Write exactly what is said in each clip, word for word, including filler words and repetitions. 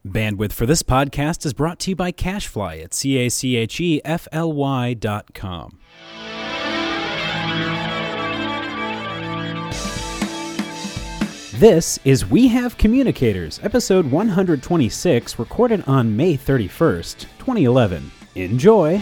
Bandwidth for this podcast is brought to you by CacheFly at C A C H E F L Y dot com. This is We Have Communicators, episode one hundred twenty-six, recorded on May thirty-first, twenty eleven. Enjoy!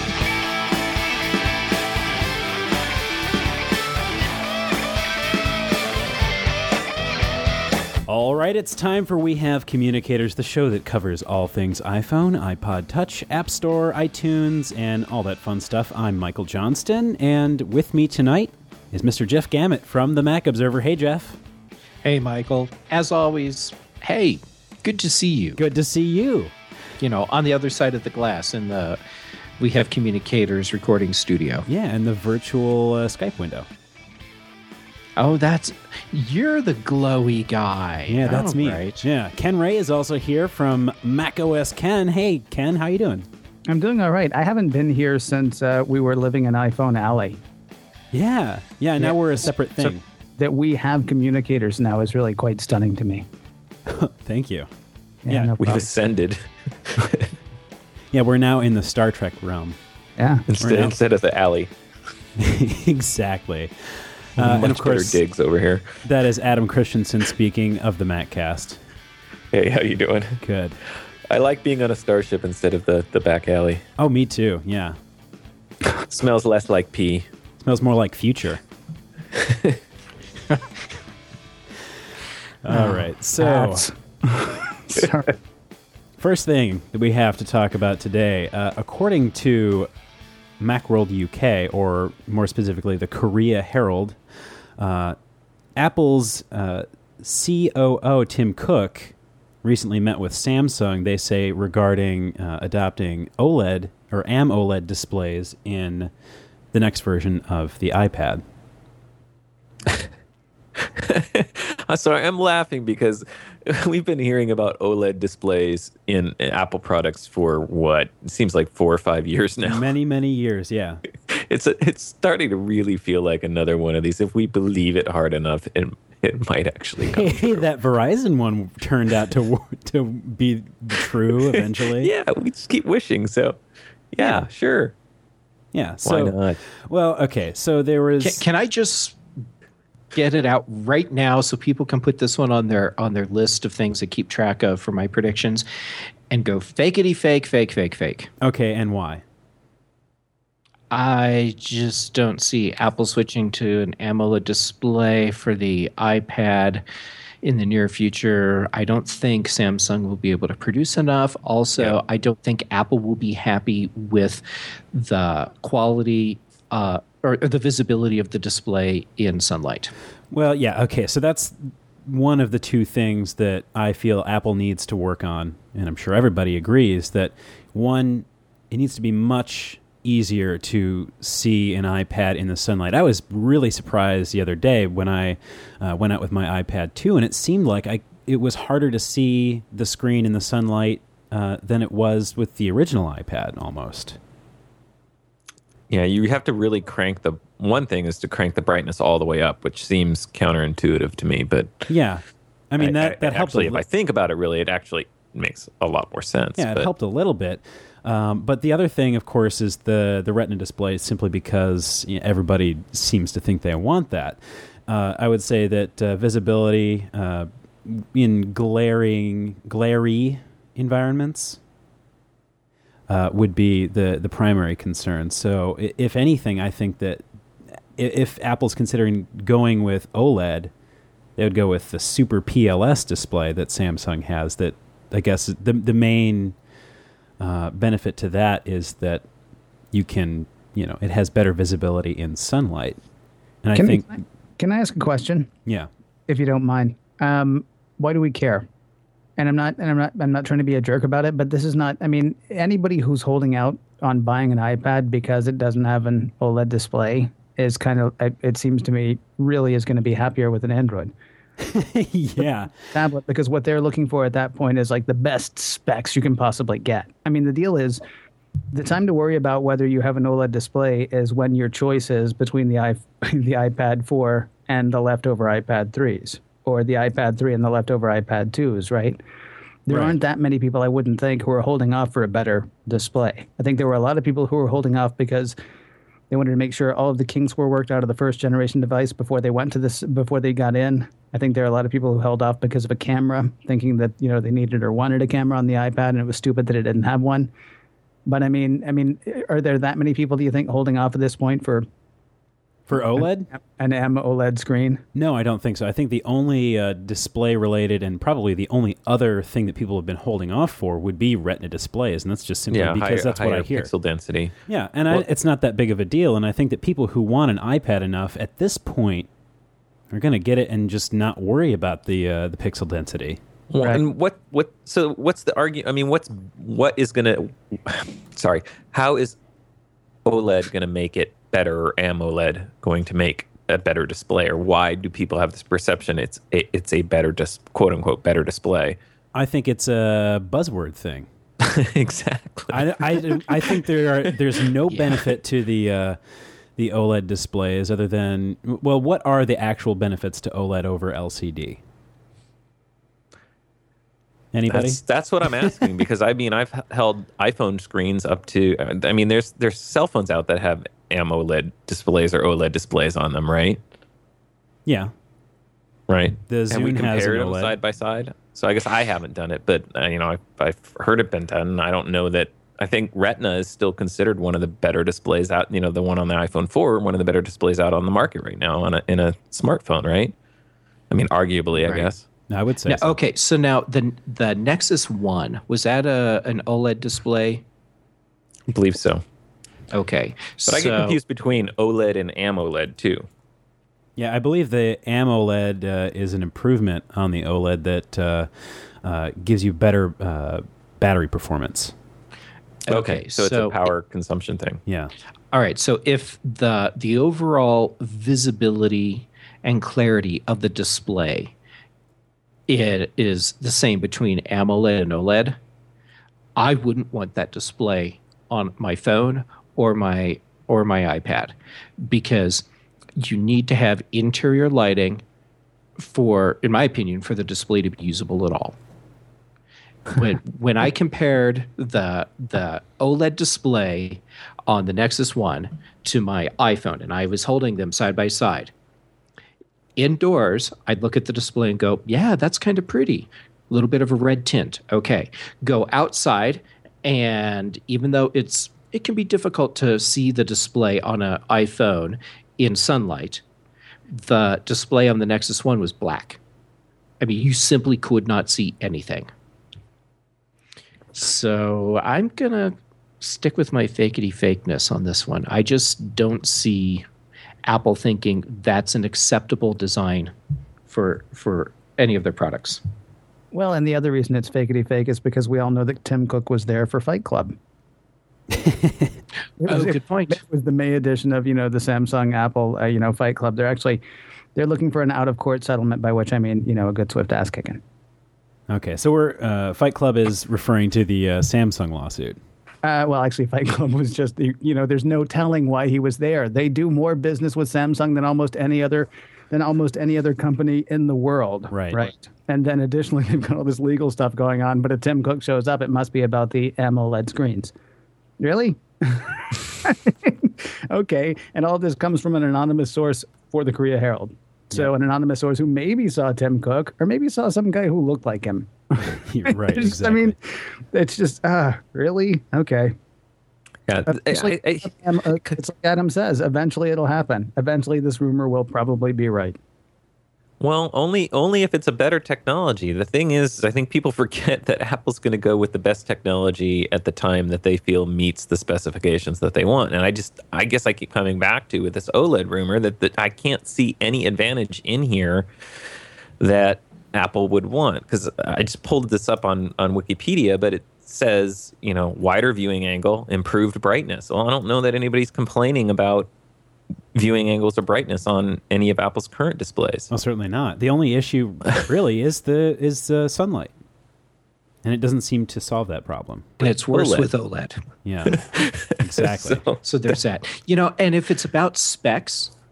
All right, it's time for We Have Communicators, the show that covers all things iPhone, iPod Touch, App Store, iTunes, and all that fun stuff. I'm Michael Johnston, and with me tonight is Mister Jeff Gamet from the Mac Observer. Hey, Jeff. Hey, Michael. As always, hey, good to see you. Good to see you. You know, on the other side of the glass in the We Have Communicators recording studio. Yeah, and the virtual uh, Skype window. Oh, that's... You're the glowy guy. Yeah, that's oh, me. Right. Yeah, Ken Ray is also here from macOS Ken. Hey, Ken, how you doing? I'm doing all right. I haven't been here since uh, we were living in iPhone Alley. Yeah, yeah, now Yeah. we're a separate thing. So that we have communicators now is really quite stunning to me. Thank you. Yeah, Yeah, no We've problem. ascended Yeah, we're now in the Star Trek realm. Yeah. instead, now- instead of the alley. Exactly. Uh, Much and of better course, digs over here. that is Adam Christensen speaking of the MacCast. Hey, how you doing? Good. I like being on a starship instead of the, the back alley. Oh, me too. Yeah. Smells less like pee. Smells more like future. All right. So, That's- Sorry. first thing that we have to talk about today, uh, according to Macworld U K, or more specifically the Korea Herald, uh, Apple's uh, C O O, Tim Cook, recently met with Samsung, they say, regarding uh, adopting OLED or AMOLED displays in the next version of the iPad. I'm sorry, I'm laughing because we've been hearing about OLED displays in, in Apple products for what? It seems like four or five years now. Many, many years, yeah. It's a, it's starting to really feel like another one of these. If we believe it hard enough, it, it might actually come Hey, true. that Verizon one turned out to to be true eventually. Yeah, we just keep wishing. So, yeah, sure. Yeah. Why So, not? well, okay. So there was. Can, can I just get it out right now so people can put this one on their on their list of things to keep track of for my predictions and go fakety fake, fake, fake, fake. Okay, and why? I just don't see Apple switching to an AMOLED display for the iPad in the near future. I don't think Samsung will be able to produce enough. Also, Yeah. I don't think Apple will be happy with the quality uh, or, or the visibility of the display in sunlight. Well, yeah. Okay, so that's one of the two things that I feel Apple needs to work on, and I'm sure everybody agrees that one, it needs to be much easier to see an iPad in the sunlight. I was really surprised the other day when I uh, went out with my iPad two, and it seemed like I it was harder to see the screen in the sunlight uh, than it was with the original iPad almost. Yeah, you have to really crank the... One thing is to crank the brightness all the way up, which seems counterintuitive to me, but... Yeah. I mean, that, I, that helped actually, a if li- I think about it, really, it actually makes a lot more sense. Yeah, it but helped a little bit. Um, but the other thing, of course, is the, the Retina display, simply because you know, everybody seems to think they want that. Uh, I would say that uh, visibility uh, in glaring, glary environments uh, would be the, the primary concern. So i- if anything, I think that i- if Apple's considering going with OLED, they would go with the Super P L S display that Samsung has. That I guess the the main uh, benefit to that is that you can, you know, it has better visibility in sunlight. And I Can, think, can I ask a question, yeah, if you don't mind? Um, why do we care? And I'm not, and I'm not, I'm not trying to be a jerk about it, but this is not. I mean, anybody who's holding out on buying an iPad because it doesn't have an OLED display is kind of, it, it seems to me, really is going to be happier with an Android yeah, tablet, because what they're looking for at that point is like the best specs you can possibly get. I mean, the deal is the time to worry about whether you have an OLED display is when your choice is between the i the iPad four and the leftover iPad threes, or the iPad three and the leftover iPad twos, right? There Right. aren't that many people, I wouldn't think, who are holding off for a better display. I think there were a lot of people who were holding off because they wanted to make sure all of the kinks were worked out of the first generation device before they went to this, before they got in. I think there are a lot of people who held off because of a camera, thinking that, you know, they needed or wanted a camera on the iPad, and it was stupid that it didn't have one. But I mean, I mean, are there that many people, do you think, holding off at this point for For OLED? an AMOLED screen? No, I don't think so. I think the only uh, display-related and probably the only other thing that people have been holding off for would be Retina displays, and that's just simply Yeah, because higher, that's what higher I hear. pixel density. Yeah, and Well- I, it's not that big of a deal, and I think that people who want an iPad enough at this point are going to get it and just not worry about the uh, the pixel density. Well, Right. and what what so what's the argument? I mean, what's what is going to sorry, how is OLED going to make it better, or AMOLED going to make a better display, or why do people have this perception it's a, it's a better dis, quote unquote better display? I think it's a buzzword thing. Exactly. I, I, I think there are there's no benefit to the uh, the OLED displays other than, well, what are the actual benefits to OLED over L C D? Anybody? That's, that's what I'm asking, because I mean I've h- held iPhone screens up to I mean there's there's cell phones out that have AMOLED displays or OLED displays on them, right? Yeah. Right. The Have we Zune has an compared them OLED. side by side? So I guess I haven't done it, but uh, you know I've, I've heard it been done. I don't know that. I think Retina is still considered one of the better displays out. You know, the one on the iPhone four, one of the better displays out on the market right now on a, in a smartphone, right? I mean, arguably, I Right. guess. I would say Now, so. okay, so now the the Nexus One, was that a an OLED display? I believe so. Okay, But I get so- confused between OLED and AMOLED too. Yeah, I believe the AMOLED uh, is an improvement on the OLED that uh, uh, gives you better uh, battery performance. Okay, so it's so- a power consumption thing. Yeah. All right, so if the the overall visibility and clarity of the display it is the same between AMOLED and OLED, I wouldn't want that display on my phone or my or my iPad, because you need to have interior lighting for, in my opinion, for the display to be usable at all. When when I compared the the OLED display on the Nexus One to my iPhone, and I was holding them side by side, indoors, I'd look at the display and go, yeah, that's kind of pretty. A little bit of a red tint. Okay. Go outside, and even though it's it can be difficult to see the display on an iPhone in sunlight, the display on the Nexus One was black. I mean, you simply could not see anything. So I'm going to stick with my fakety fakeness on this one. I just don't see Apple thinking that's an acceptable design for for any of their products. Well, and the other reason it's fakety fake is because we all know that Tim Cook was there for Fight Club. It was, Oh, good point. It was the May edition of, you know, the Samsung Apple, uh, you know, Fight Club. They're actually they're looking for an out of court settlement, by which I mean, you know, a good swift ass kicking. Okay, so we're uh, Fight Club is referring to the uh, Samsung lawsuit. Uh, well, actually, Fight Club was just, the, you know, there's no telling why he was there. They do more business with Samsung than almost any other, than almost any other company in the world. Right. Right. And then additionally, they've got all this legal stuff going on. But if Tim Cook shows up, it must be about the AMOLED screens. Really? Okay. And all this comes from an anonymous source for the Korea Herald. So an anonymous source who maybe saw Tim Cook, or maybe saw some guy who looked like him. Right, It's just- exactly. I mean, it's just, ah, really? Okay. Yeah, It's like, I- I- um, uh, it's like Adam says, eventually it'll happen. Eventually this rumor will probably be right. Well, only only if it's a better technology. The thing is, I think people forget that Apple's going to go with the best technology at the time that they feel meets the specifications that they want. And I just, I guess I keep coming back to with this OLED rumor that, that I can't see any advantage in here that Apple would want. Because I just pulled this up on, on Wikipedia, but it says, you know, wider viewing angle, improved brightness. Well, I don't know that anybody's complaining about viewing angles or brightness on any of Apple's current displays. Well, certainly not. The only issue really is the is uh, sunlight, and it doesn't seem to solve that problem. And it's worse OLED. with OLED. Yeah, exactly. So- So there's that. You know, and if it's about specs,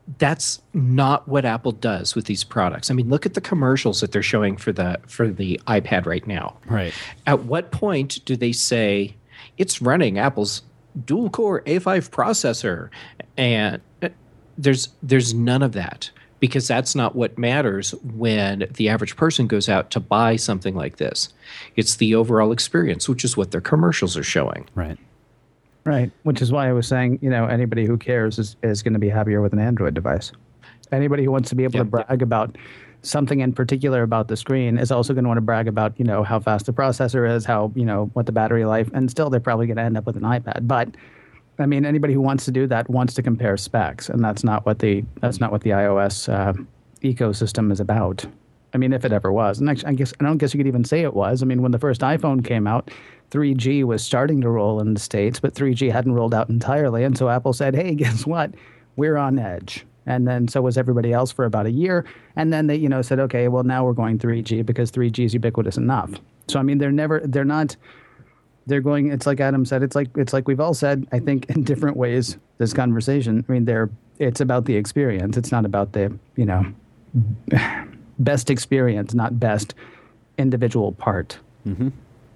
that's not what Apple does with these products. I mean, look at the commercials that they're showing for the for the iPad right now. Right. At what point do they say it's running Apple's dual core A five processor? And there's there's none of that, because that's not what matters when the average person goes out to buy something like this. It's the overall experience, which is what their commercials are showing. Right. Right. Which is why I was saying, you know, anybody who cares is, is going to be happier with an Android device. Anybody who wants to be able Yep, to brag yep. about something in particular about the screen is also going to want to brag about, you know, how fast the processor is, how, you know, what the battery life, and still they're probably going to end up with an iPad. But I mean, anybody who wants to do that wants to compare specs, and that's not what the that's not what the iOS uh, ecosystem is about. I mean, if it ever was. And actually, I guess I don't guess you could even say it was. I mean, when the first iPhone came out, three G was starting to roll in the States, but three G hadn't rolled out entirely. And so Apple said, hey, guess what? We're on edge. And then so was everybody else for about a year. And then they, you know, said, okay, well, now we're going three G because three G is ubiquitous enough. So, I mean, they're never, they're not, they're going, it's like Adam said, it's like, it's like we've all said, I think, in different ways, this conversation. I mean, they're, it's about the experience. It's not about the, you know, best experience, not best individual part. Mm-hmm.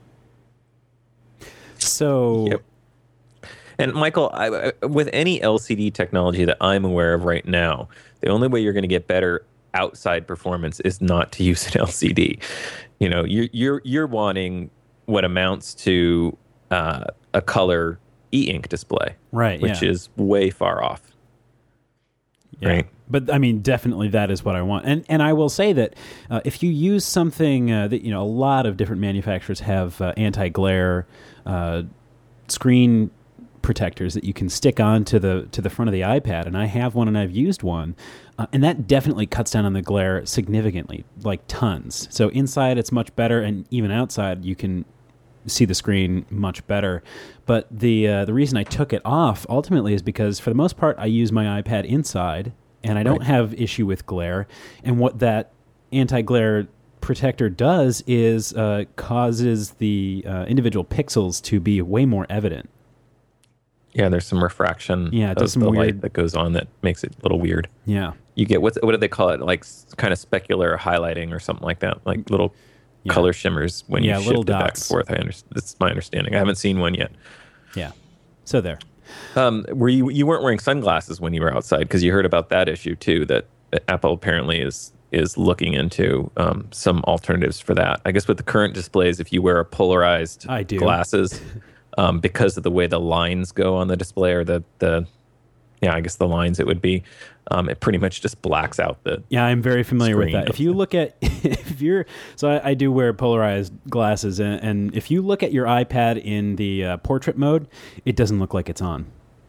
So, yep. And Michael, I, I, with any L C D technology that I'm aware of right now, the only way you're going to get better outside performance is not to use an L C D. You know, you're you're you're wanting what amounts to uh, a color e-ink display, right? Which yeah. is way far off. Yeah. Right. But I mean, definitely that is what I want. And and I will say that uh, if you use something uh, that, you know, a lot of different manufacturers have uh, anti-glare uh, screen protectors that you can stick onto the to the front of the iPad, and I have one and I've used one, uh, and that definitely cuts down on the glare significantly, like tons. So inside it's much better, and even outside you can see the screen much better. But the uh, the reason I took it off ultimately is because for the most part I use my iPad inside, and I don't right. have issue with glare. And what that anti-glare protector does is uh, causes the uh, individual pixels to be way more evident. Yeah, there's some refraction yeah, it of does some the weird... light that goes on that makes it a little weird. Yeah. You get, what's, what do they call it? Like kind of specular highlighting or something like that, like little yeah. color shimmers when yeah, you shift it dots. back and forth. I understand. That's my understanding. I haven't seen one yet. Yeah. So there. Um, were you you weren't wearing sunglasses when you were outside, because you heard about that issue too, that, that Apple apparently is is looking into um, some alternatives for that. I guess with the current displays, if you wear a polarized I do. glasses, um, because of the way the lines go on the display, or the the yeah, I guess the lines it would be, um, it pretty much just blacks out the yeah. I'm very familiar with screen that. If you look at if you're so I, I do wear polarized glasses, and, and if you look at your iPad in the uh, portrait mode, it doesn't look like it's on.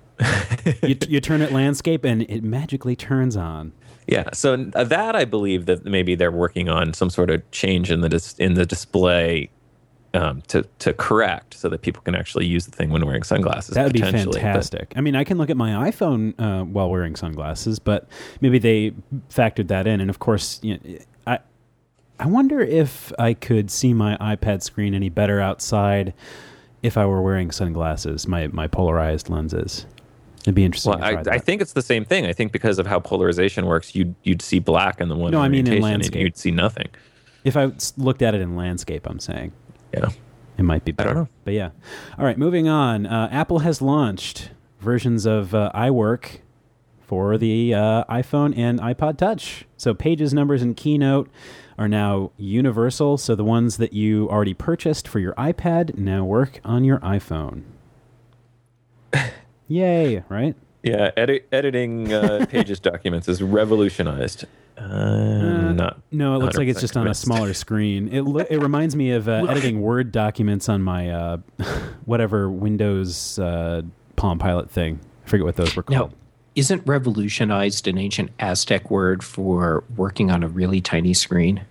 you, you turn it landscape, and it magically turns on. Yeah, so that I believe that maybe they're working on some sort of change in the dis- in the display um, to to correct, so that people can actually use the thing when wearing sunglasses. That would be potentially. fantastic. But, I mean, I can look at my iPhone uh, while wearing sunglasses, but maybe they factored that in. And of course, you know, I I wonder if I could see my iPad screen any better outside if I were wearing sunglasses, my my polarized lenses. It'd be interesting. Well, to try I, that. I think it's the same thing. I think because of how polarization works, you'd you'd see black in the one. No, I mean in orientation, landscape. and you'd see nothing. If I looked at it in landscape, I'm saying. Yeah. It might be I better. don't know. But yeah. All right, moving on. Uh, Apple has launched versions of uh, iWork for the uh, iPhone and iPod Touch. So Pages, Numbers, and Keynote are now universal. So the ones that you already purchased for your iPad now work on your iPhone. Yay, right? Yeah, edit, editing uh, Pages documents is revolutionized. Uh, Uh, not no, it looks like it's one hundred percent just on a convinced. smaller screen. It lo- it reminds me of uh, editing Word documents on my uh, whatever Windows uh, Palm Pilot thing. I forget what those were called. Now, isn't revolutionized an ancient Aztec word for working on a really tiny screen?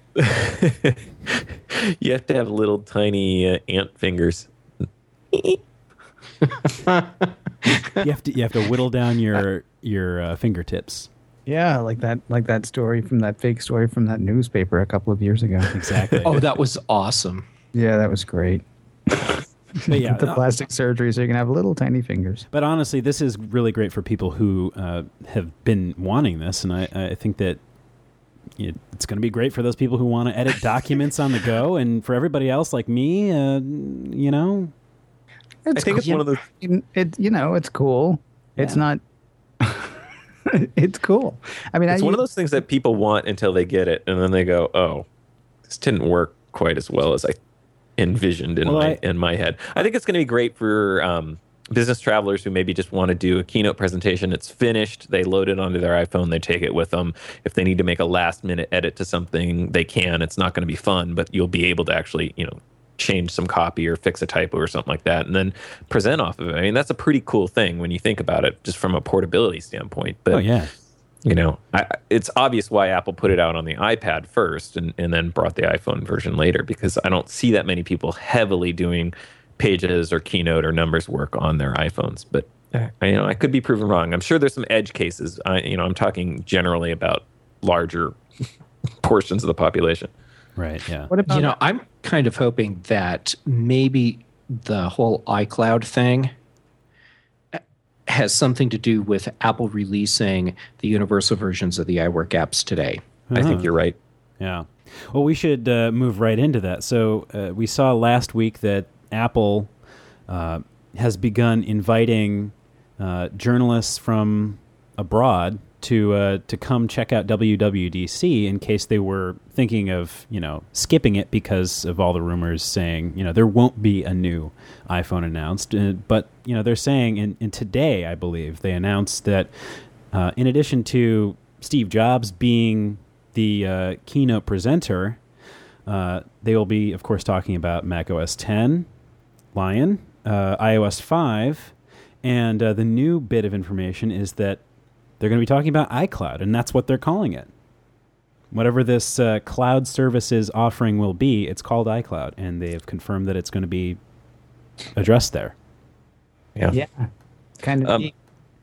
You have to have little tiny uh, ant fingers. You have to you have to whittle down your your uh, fingertips. Yeah, like that, like that story from that fake story from that newspaper a couple of years ago. Exactly. Oh, that was awesome. Yeah, that was great. But yeah, Get the plastic surgery so you can have little tiny fingers. But honestly, this is really great for people who uh, have been wanting this, and I, I think that it's going to be great for those people who want to edit documents on the go, and for everybody else like me, uh, you know. It's I think cool. it's one of those. It, you know, it's cool. Yeah. It's not. It's cool. I mean, it's I, one of those things that people want until they get it, and then they go, "Oh, this didn't work quite as well as I envisioned in well, my I, in my head." I think it's going to be great for um, business travelers who maybe just want to do a keynote presentation. It's finished. They load it onto their iPhone. They take it with them. If they need to make a last minute edit to something, they can. It's not going to be fun, but you'll be able to actually, you know, change some copy or fix a typo or something like that, and then present off of it. I mean, that's a pretty cool thing when you think about it, just from a portability standpoint. But oh yeah, you know, I, it's obvious why Apple put it out on the iPad first and, and then brought the iPhone version later, because I don't see that many people heavily doing Pages or Keynote or Numbers work on their iPhones. But I, you know, I could be proven wrong. I'm sure there's some edge cases. I, you know, I'm talking generally about larger portions of the population. Right. Yeah. What about, you know, I'm kind of hoping that maybe the whole iCloud thing has something to do with Apple releasing the universal versions of the iWork apps today. Uh-huh. I think you're right. Yeah. Well, we should uh, move right into that. So uh, we saw last week that Apple uh, has begun inviting uh, journalists from abroad to uh, to come check out W W D C in case they were thinking of, you know, skipping it because of all the rumors saying, you know, there won't be a new iPhone announced. Uh, but, you know, they're saying, in, in today, I believe, they announced that uh, in addition to Steve Jobs being the uh, keynote presenter, uh, they will be, of course, talking about macOS ten, Lion, uh, iOS five, and uh, the new bit of information is that they're going to be talking about iCloud, and that's what they're calling it. Whatever this uh, cloud services offering will be, it's called iCloud, and they have confirmed that it's going to be addressed there. Yeah. Yeah. Kind of um, neat.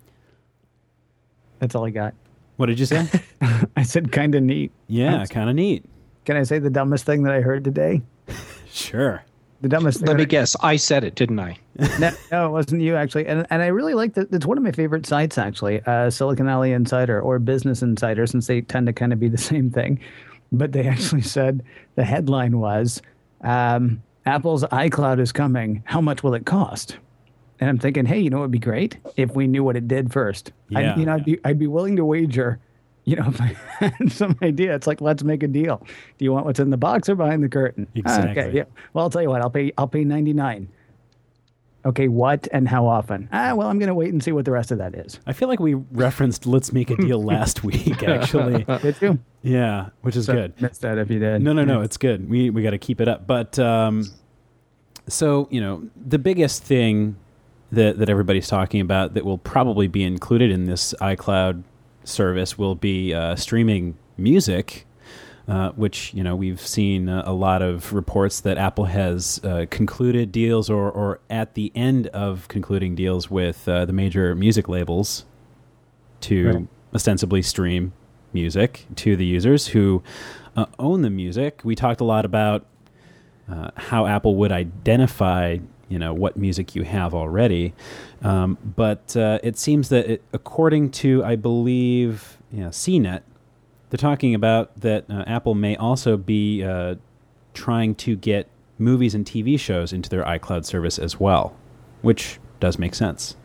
That's all I got. What did you say? I said kind of neat. Yeah, kind of neat. Can I say the dumbest thing that I heard today? Sure. The dumbest thing. Let me I, guess. I said it, didn't I? no, no, it wasn't you, actually. And and I really like that. It's one of my favorite sites, actually, uh, Silicon Valley Insider or Business Insider, since they tend to kind of be the same thing. But they actually said the headline was, um, Apple's iCloud is coming. How much will it cost? And I'm thinking, hey, you know what would be great? If we knew what it did first. Yeah. I'd, you know, I'd be, I'd be willing to wager, you know, if I had some idea. It's like, let's make a deal. Do you want what's in the box or behind the curtain? Exactly. Okay, yeah. Well, I'll tell you what. I'll pay. I'll pay ninety-nine. Okay, what and how often? Ah, well, I'm going to wait and see what the rest of that is. I feel like we referenced "Let's Make a Deal" last week, actually. Did you? Yeah, which is So, good. missed that if you did. No, no, no. It's good. We we got to keep it up. But um, so you know, the biggest thing that that everybody's talking about that will probably be included in this iCloud service will be uh, streaming music, uh, which, you know, we've seen uh, a lot of reports that Apple has uh, concluded deals or, or at the end of concluding deals with uh, the major music labels to Right. ostensibly stream music to the users who uh, own the music. We talked a lot about uh, how Apple would identify, you know, what music you have already. Um, but uh, it seems that it, according to, I believe, you know, C net, they're talking about that uh, Apple may also be uh, trying to get movies and T V shows into their iCloud service as well, which does make sense.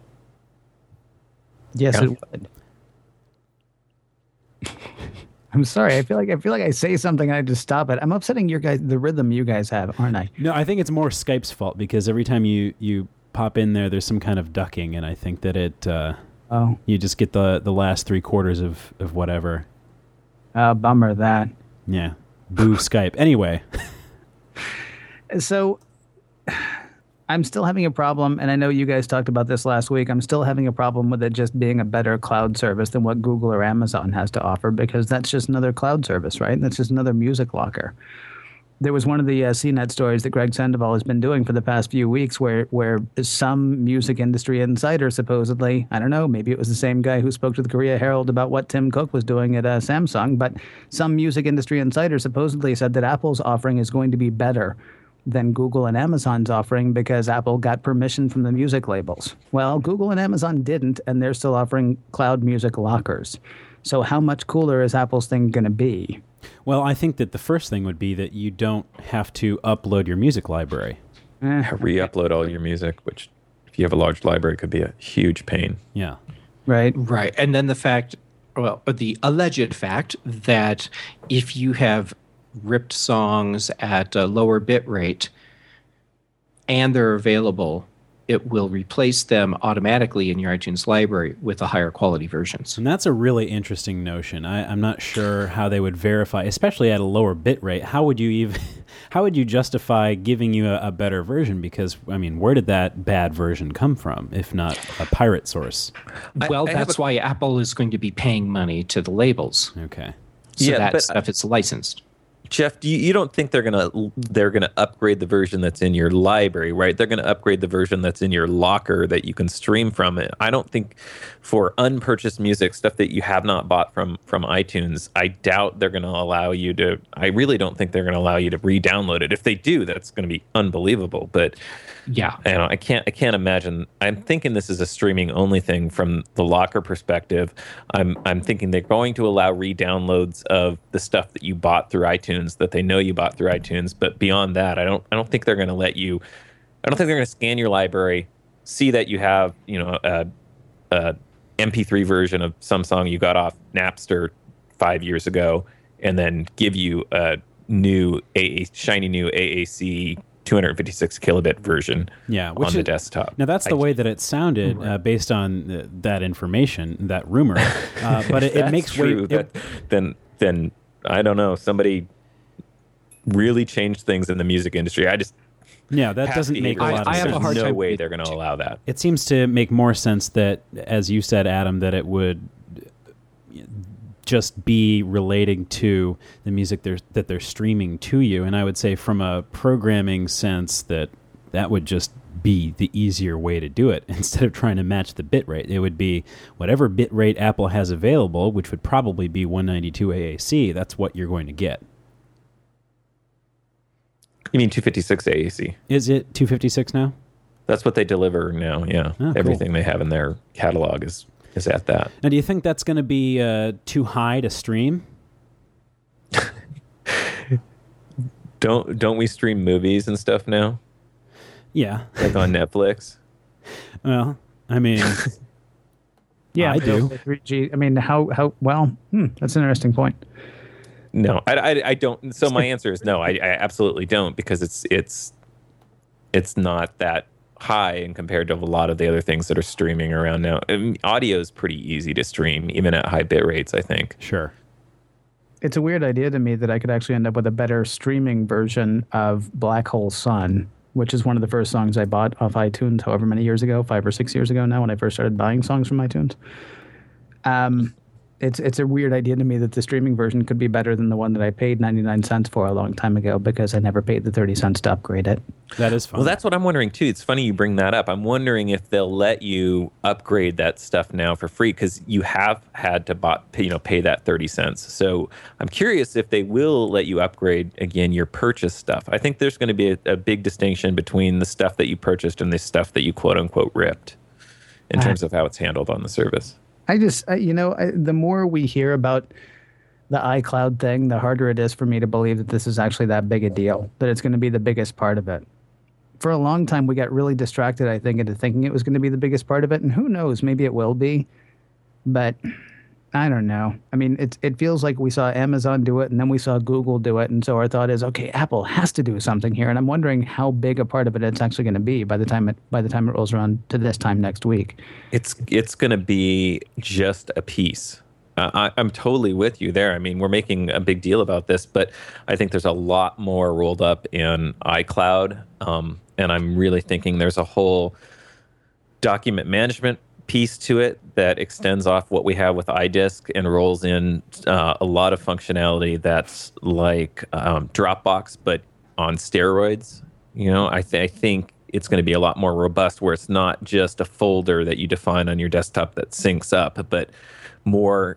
Yes, Yeah. it would. I'm sorry. I feel like I feel like I say something and I just stop it. I'm upsetting your guys, the rhythm you guys have, aren't I? No, I think it's more Skype's fault because every time you, you pop in there, there's some kind of ducking, and I think that it uh, Oh, you just get the, the last three quarters of, of whatever. uh, bummer that. Yeah. Boo Skype. Anyway. So I'm still having a problem, and I know you guys talked about this last week. I'm still having a problem with it just being a better cloud service than what Google or Amazon has to offer, because that's just another cloud service, right? That's just another music locker. There was one of the uh, C net stories that Greg Sandoval has been doing for the past few weeks where where some music industry insider supposedly, I don't know, maybe it was the same guy who spoke to the Korea Herald about what Tim Cook was doing at uh, Samsung, but some music industry insider supposedly said that Apple's offering is going to be better than Google and Amazon's offering because Apple got permission from the music labels. Well, Google and Amazon didn't, and they're still offering cloud music lockers. So how much cooler is Apple's thing going to be? Well, I think that the first thing would be that you don't have to upload your music library. Eh, Re-upload all your music, which if you have a large library could be a huge pain. Yeah. right. Right. And then the fact, well, the alleged fact that if you have ripped songs at a lower bit rate and they're available, it will replace them automatically in your iTunes library with the higher quality versions. And that's a really interesting notion. I, I'm not sure how they would verify, especially at a lower bit rate. How would you even, how would you justify giving you a, a better version? Because, I mean, where did that bad version come from, if not a pirate source? Well, I have that's a- why Apple is going to be paying money to the labels. Okay. So Yeah, that but- stuff is licensed. Jeff, do you, you don't think they're gonna they're gonna upgrade the version that's in your library, right? They're gonna upgrade the version that's in your locker that you can stream from it. I don't think for unpurchased music, stuff that you have not bought from from iTunes, I doubt they're gonna allow you to. I really don't think they're gonna allow you to re-download it. If they do, that's gonna be unbelievable. But Yeah. I, don't know, I can't. I can't imagine. I'm thinking this is a streaming only thing from the locker perspective. I'm. I'm thinking they're going to allow re-downloads of the stuff that you bought through iTunes that they know you bought through iTunes. But beyond that, I don't. I don't think they're going to let you. I don't think they're going to scan your library, see that you have, you know, a, a M P three version of some song you got off Napster five years ago, and then give you a new a, a shiny new A A C two fifty-six kilobit version Yeah, on which the is- desktop. Now, that's the I- way that it sounded uh, based on uh, that information, that rumor. Uh, but it, it That's makes true. way. That, It, then, then I don't know. Somebody really changed things in the music industry. I just yeah, that past doesn't eight make a years, lot of I have sense. a hard no time way with- they're going to allow that. It seems to make more sense that, as you said, Adam, that it would just be relating to the music they're, that they're streaming to you. And I would say from a programming sense that that would just be the easier way to do it. Instead of trying to match the bit rate, it would be whatever bit rate Apple has available, which would probably be one ninety-two A A C. That's what you're going to get. You mean two fifty-six A A C? Is it two fifty-six now? That's what they deliver now. Yeah, Oh, cool. everything they have in their catalog is is at that. Now, do you think that's going to be uh, too high to stream? Don't don't we stream movies and stuff now, Yeah. like on Netflix? Well, I mean, Yeah, I but do. over three G. I mean, how how well? Hmm, that's an interesting point. No, I, I, I don't. So my answer is no. I, I absolutely don't, because it's it's it's not that high in compared to a lot of the other things that are streaming around now. I mean, audio is pretty easy to stream, even at high bit rates, I think. sure. It's a weird idea to me that I could actually end up with a better streaming version of Black Hole Sun, which is one of the first songs I bought off iTunes however many years ago, five or six years ago now, when I first started buying songs from iTunes. Um, it's it's a weird idea to me that the streaming version could be better than the one that I paid ninety-nine cents for a long time ago, because I never paid the thirty cents to upgrade it. That is fun. Well, that's what I'm wondering too. It's funny you bring that up. I'm wondering if they'll let you upgrade that stuff now for free, because you have had to bought, you know, pay that thirty cents. So I'm curious if they will let you upgrade again your purchase stuff. I think there's going to be a, a big distinction between the stuff that you purchased and the stuff that you quote unquote ripped, in Ah. terms of how it's handled on the service. I just, I, you know, I, the more we hear about the iCloud thing, the harder it is for me to believe that this is actually that big a deal, that it's going to be the biggest part of it. For a long time, we got really distracted, I think, into thinking it was going to be the biggest part of it. And who knows, maybe it will be. But I don't know. I mean, it, it feels like we saw Amazon do it, and then we saw Google do it. And so our thought is, okay, Apple has to do something here. And I'm wondering how big a part of it it's actually going to be by the time it by the time it rolls around to this time next week. It's it's going to be just a piece. Uh, I, I'm totally with you there. I mean, we're making a big deal about this, but I think there's a lot more rolled up in iCloud, um, and I'm really thinking there's a whole document management piece to it that extends off what we have with iDisk and rolls in uh, a lot of functionality that's like um, Dropbox, but on steroids. You know, I, th- I think it's going to be a lot more robust, where it's not just a folder that you define on your desktop that syncs up, but more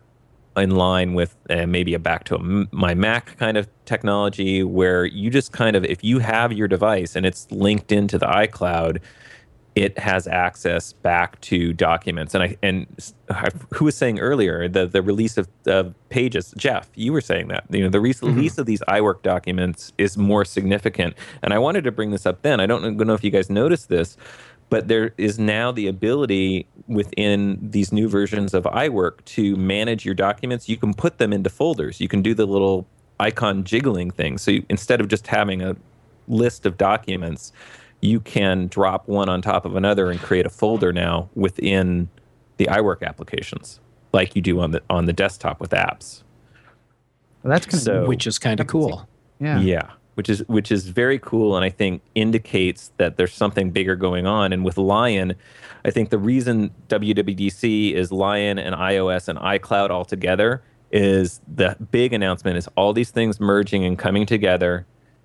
in line with uh, maybe a back to a M- my Mac kind of technology, where you just kind of, if you have your device and it's linked into the iCloud, it has access back to documents. And I and I, who was saying earlier the the release of uh, Pages? Jeff, you were saying that, you know, the re- mm-hmm. release of these iWork documents is more significant. And I wanted to bring this up then. I don't know if you guys noticed this, but there is now the ability within these new versions of iWork to manage your documents. You can put them into folders. You can do the little icon jiggling thing. So you, instead of just having a list of documents, you can drop one on top of another and create a folder now within the iWork applications, like you do on the on the desktop with apps. Well, that's kind so, of which is kind of cool. Yeah. Yeah. Which is which is very cool, and I think indicates that there's something bigger going on. And with Lion, I think the reason W W D C is Lion and iOS and iCloud all together is the big announcement is all these things merging and coming together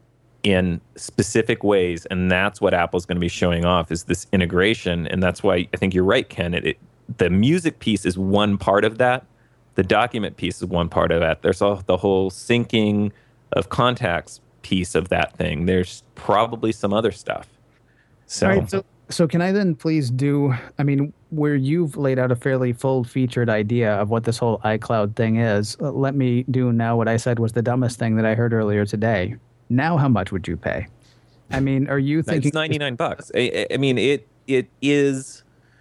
in specific ways, and that's what Apple's going to be showing off, is this integration. And that's why I think you're right, Ken. It, it, the music piece is one part of that. The document piece is one part of that. There's all, the whole syncing of contacts piece of that thing. There's probably some other stuff. So, all right, so, so can I then please do, I mean, where you've laid out a fairly full-featured idea of what this whole iCloud thing is, uh, let me do now what I said was the dumbest thing that I heard earlier today. Now, how much would you pay? I mean, are you thinking it's ninety-nine bucks? I, I mean, it it is.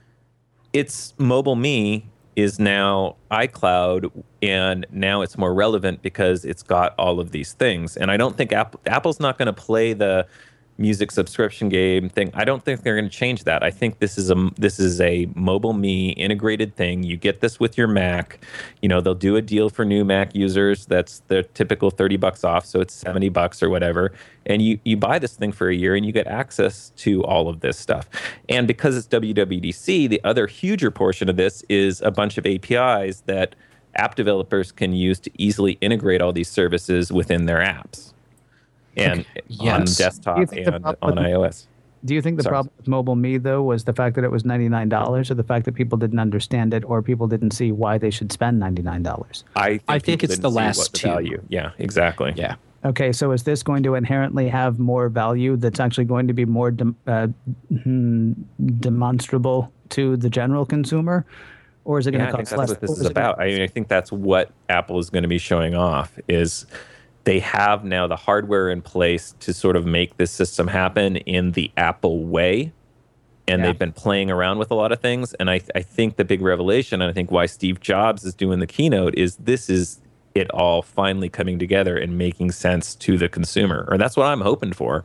It's Mobile Me is now iCloud, and now it's more relevant because it's got all of these things. And I don't think Apple, Apple's not going to play the music subscription game thing. I don't think they're going to change that. I think this is a this is a Mobile Me integrated thing. You get this with your Mac. You know, they'll do a deal for new Mac users. That's the typical thirty bucks off, so it's seventy bucks or whatever. And you you buy this thing for a year and you get access to all of this stuff. And because it's W W D C, the other huger portion of this is a bunch of A P Is that app developers can use to easily integrate all these services within their apps. And yes. on desktop and on iOS. Do you think the Sorry. problem with Mobile Me, though, was the fact that it was ninety-nine dollars, or the fact that people didn't understand it, or people didn't see why they should spend ninety-nine dollars? I think, I think people it's didn't the see last what the two. value. Yeah, exactly. Yeah. Okay, so is this going to inherently have more value that's actually going to be more dem- uh, hmm, demonstrable to the general consumer? Or is it going Yeah, to I think cost that's less? what this or is it gonna- about. I mean, I think that's what Apple is going to be showing off, is they have now the hardware in place to sort of make this system happen in the Apple way. And Yeah. they've been playing around with a lot of things. And I, I think the big revelation, and I think why Steve Jobs is doing the keynote, is this is it all finally coming together and making sense to the consumer. Or that's what I'm hoping for.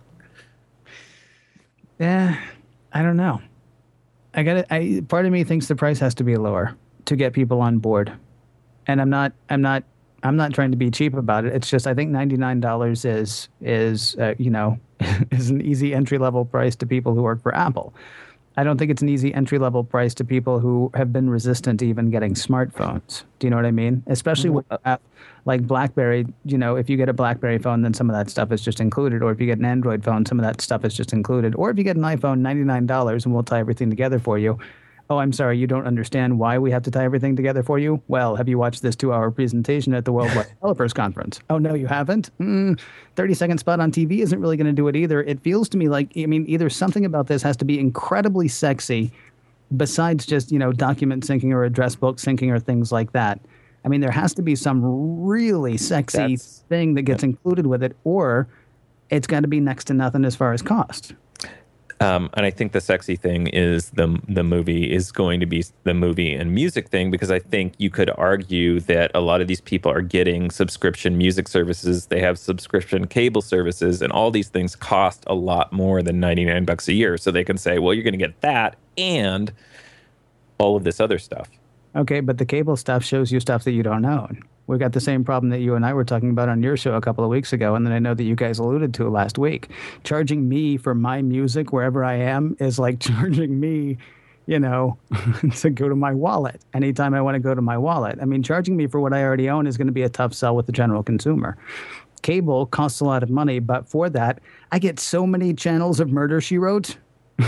Yeah, I don't know. I got I part of me thinks the price has to be lower to get people on board, and I'm not. I'm not. I'm not trying to be cheap about it. It's just I think ninety-nine dollars is is uh, you know is an easy entry level price to people who work for Apple. I don't think it's an easy entry level price to people who have been resistant to even getting smartphones. Do you know what I mean? Especially with uh, like BlackBerry. You know, if you get a BlackBerry phone, then some of that stuff is just included. Or if you get an Android phone, some of that stuff is just included. Or if you get an iPhone, ninety-nine dollars, and we'll tie everything together for you. Oh, I'm sorry, you don't understand why we have to tie everything together for you? Well, have you watched this two-hour presentation at the Worldwide Developers Conference? Oh, no, you haven't? Mm, thirty-second spot on T V isn't really going to do it either. It feels to me like, I mean, either something about this has to be incredibly sexy besides just, you know, document syncing or address book syncing or things like that. I mean, there has to be some really sexy That's- thing that gets included with it, or it's got to be next to nothing as far as cost. Um, and I think the sexy thing is the the movie is going to be the movie and music thing, because I think you could argue that a lot of these people are getting subscription music services. They have subscription cable services, and all these things cost a lot more than ninety-nine bucks a year. So they can say, well, you're going to get that and all of this other stuff. Okay, but the cable stuff shows you stuff that you don't own. We got the same problem that you and I were talking about on your show a couple of weeks ago, and then I know that you guys alluded to it last week. Charging me for my music wherever I am is like charging me, you know, to go to my wallet anytime I want to go to my wallet. I mean, charging me for what I already own is going to be a tough sell with the general consumer. Cable costs a lot of money, but for that, I get so many channels of Murder, She Wrote.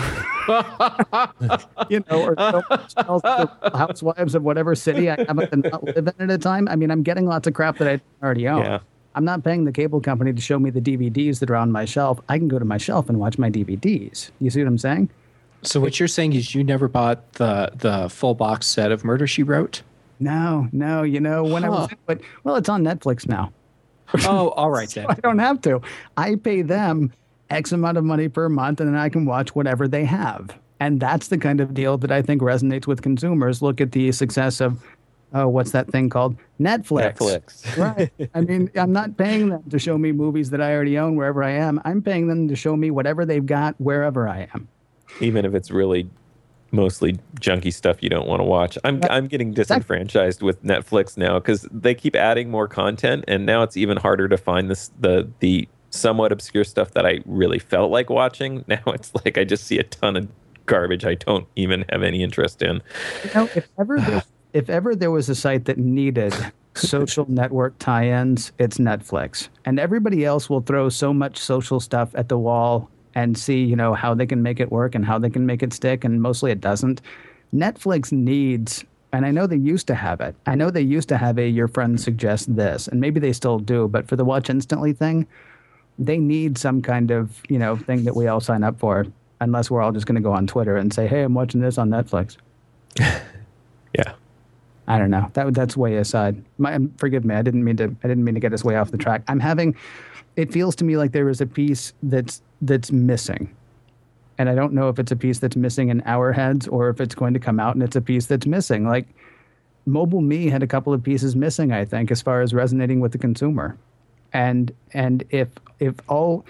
you know, or so much else the housewives of whatever city I happen to not live in at a time. I mean, I'm getting lots of crap that I already own. Yeah. I'm not paying the cable company to show me the D V Ds that are on my shelf. I can go to my shelf and watch my D V Ds. You see what I'm saying? So what you're saying is you never bought the the full box set of Murder, She Wrote? No, no. You know, when I was, Huh. but well, it's on Netflix now. Oh, all right then. I don't have to. I pay them X amount of money per month, and then I can watch whatever they have. And that's the kind of deal that I think resonates with consumers. Look at the success of, oh, what's that thing called? Netflix. Netflix. Right. I mean, I'm not paying them to show me movies that I already own wherever I am. I'm paying them to show me whatever they've got wherever I am. Even if it's really mostly junky stuff you don't want to watch. I'm I'm getting disenfranchised with Netflix now because they keep adding more content, and now it's even harder to find this the the somewhat obscure stuff that I really felt like watching. Now it's like I just see a ton of garbage I don't even have any interest in. You know, if ever there, if ever there was a site that needed social network tie-ins, it's Netflix. And everybody else will throw so much social stuff at the wall and see, you know, how they can make it work and how they can make it stick, and mostly it doesn't. Netflix needs, and I know they used to have it. I know they used to have a your friend suggests this, and maybe they still do, but for the watch instantly thing, they need some kind of, you know, thing that we all sign up for, unless we're all just going to go on Twitter and say, hey, I'm watching this on Netflix. Yeah. I don't know. That that's way aside. My, forgive me. I didn't mean to. I didn't mean to get us way off the track. I'm having. It feels to me like there is a piece that's that's missing, and I don't know if it's a piece that's missing in our heads or if it's going to come out and it's a piece that's missing. Like Mobile Me had a couple of pieces missing, I think, as far as resonating with the consumer, and and if if all.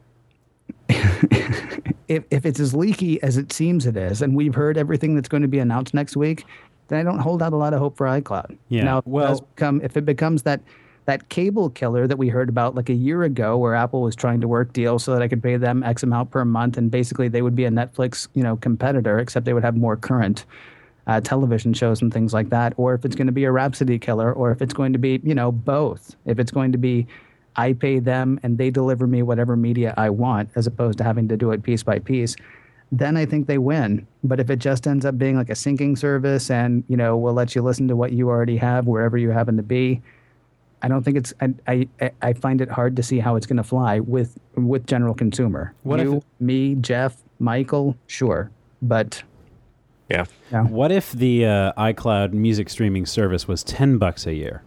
if if it's as leaky as it seems it is, and we've heard everything that's going to be announced next week, then I don't hold out a lot of hope for iCloud. Yeah, Now, if it well- does become, if it becomes that that cable killer that we heard about like a year ago, where Apple was trying to work deals so that I could pay them X amount per month, and basically they would be a Netflix, you know, competitor, except they would have more current uh, television shows and things like that. Or if it's going to be a Rhapsody killer, or if it's going to be, you know, both. If it's going to be I pay them and they deliver me whatever media I want, as opposed to having to do it piece by piece, then I think they win. But if it just ends up being like a syncing service and, you know, we'll let you listen to what you already have wherever you happen to be, I don't think it's, I, I, I find it hard to see how it's going to fly with, with general consumer. What if you, it- me, Jeff, Michael, sure. But Yeah. yeah. What if the uh, iCloud music streaming service was ten bucks a year?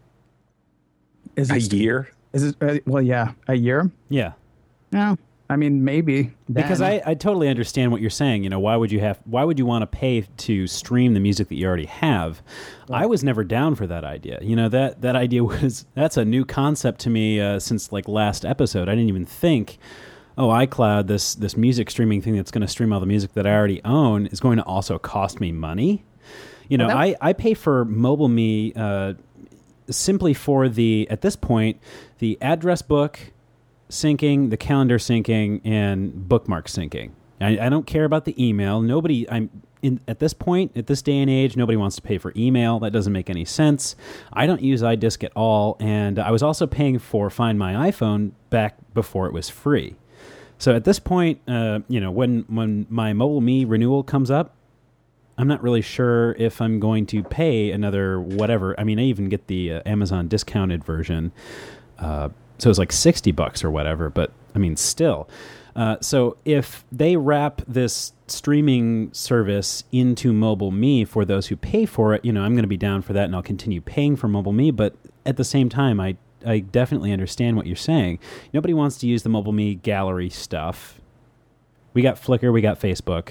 Is A it, year? is it, uh, well, yeah, a year? Yeah. No, I mean, maybe. Because then. I, I totally understand what you're saying. You know, why would you have? Why would you want to pay to stream the music that you already have? I was never down for that idea. You know, that that idea was that's a new concept to me uh, since like last episode. I didn't even think, oh, iCloud, this this music streaming thing that's going to stream all the music that I already own is going to also cost me money. You know, Well, that- I I pay for Mobile Me uh, simply for the at this point the address book syncing, the calendar syncing, and bookmark syncing. I, I don't care about the email. Nobody, I'm in at this point, at this day and age, nobody wants to pay for email. That doesn't make any sense. I don't use iDisk at all, and I was also paying for Find My iPhone back before it was free. So at this point, uh, you know, when when my Mobile Me renewal comes up, I'm not really sure if I'm going to pay another whatever. I mean, I even get the uh, Amazon discounted version. Uh, so it's like sixty bucks or whatever, but I mean, still. Uh, so if they wrap this streaming service into Mobile Me for those who pay for it, you know, I'm going to be down for that and I'll continue paying for Mobile Me. But at the same time, I, I definitely understand what you're saying. Nobody wants to use the Mobile Me gallery stuff. We got Flickr, we got Facebook.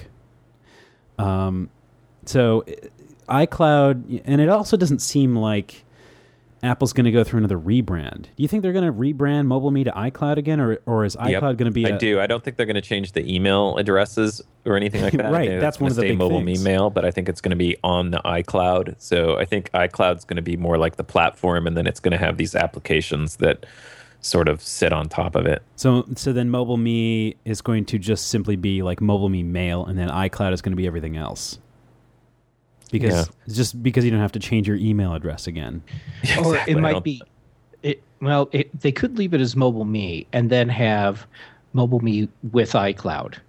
Um, so iCloud, and it also doesn't seem like Apple's going to go through another rebrand. Do you think they're going to rebrand Mobile Me to iCloud again, or or is iCloud Yep, going to be? I a, do. I don't think they're going to change the email addresses or anything like that. I Right, think that's it's one gonna of the stay big Mobile things. Me Mail, but I think it's going to be on the iCloud. So I think iCloud's going to be more like the platform, and then it's going to have these applications that sort of sit on top of it. So so then Mobile Me is going to just simply be like Mobile Me Mail, and then iCloud is going to be everything else. Because Yeah. just because you don't have to change your email address again. Or Exactly. it I might don't- be, it, well, it, they could leave it as Mobile Me and then have Mobile Me with iCloud.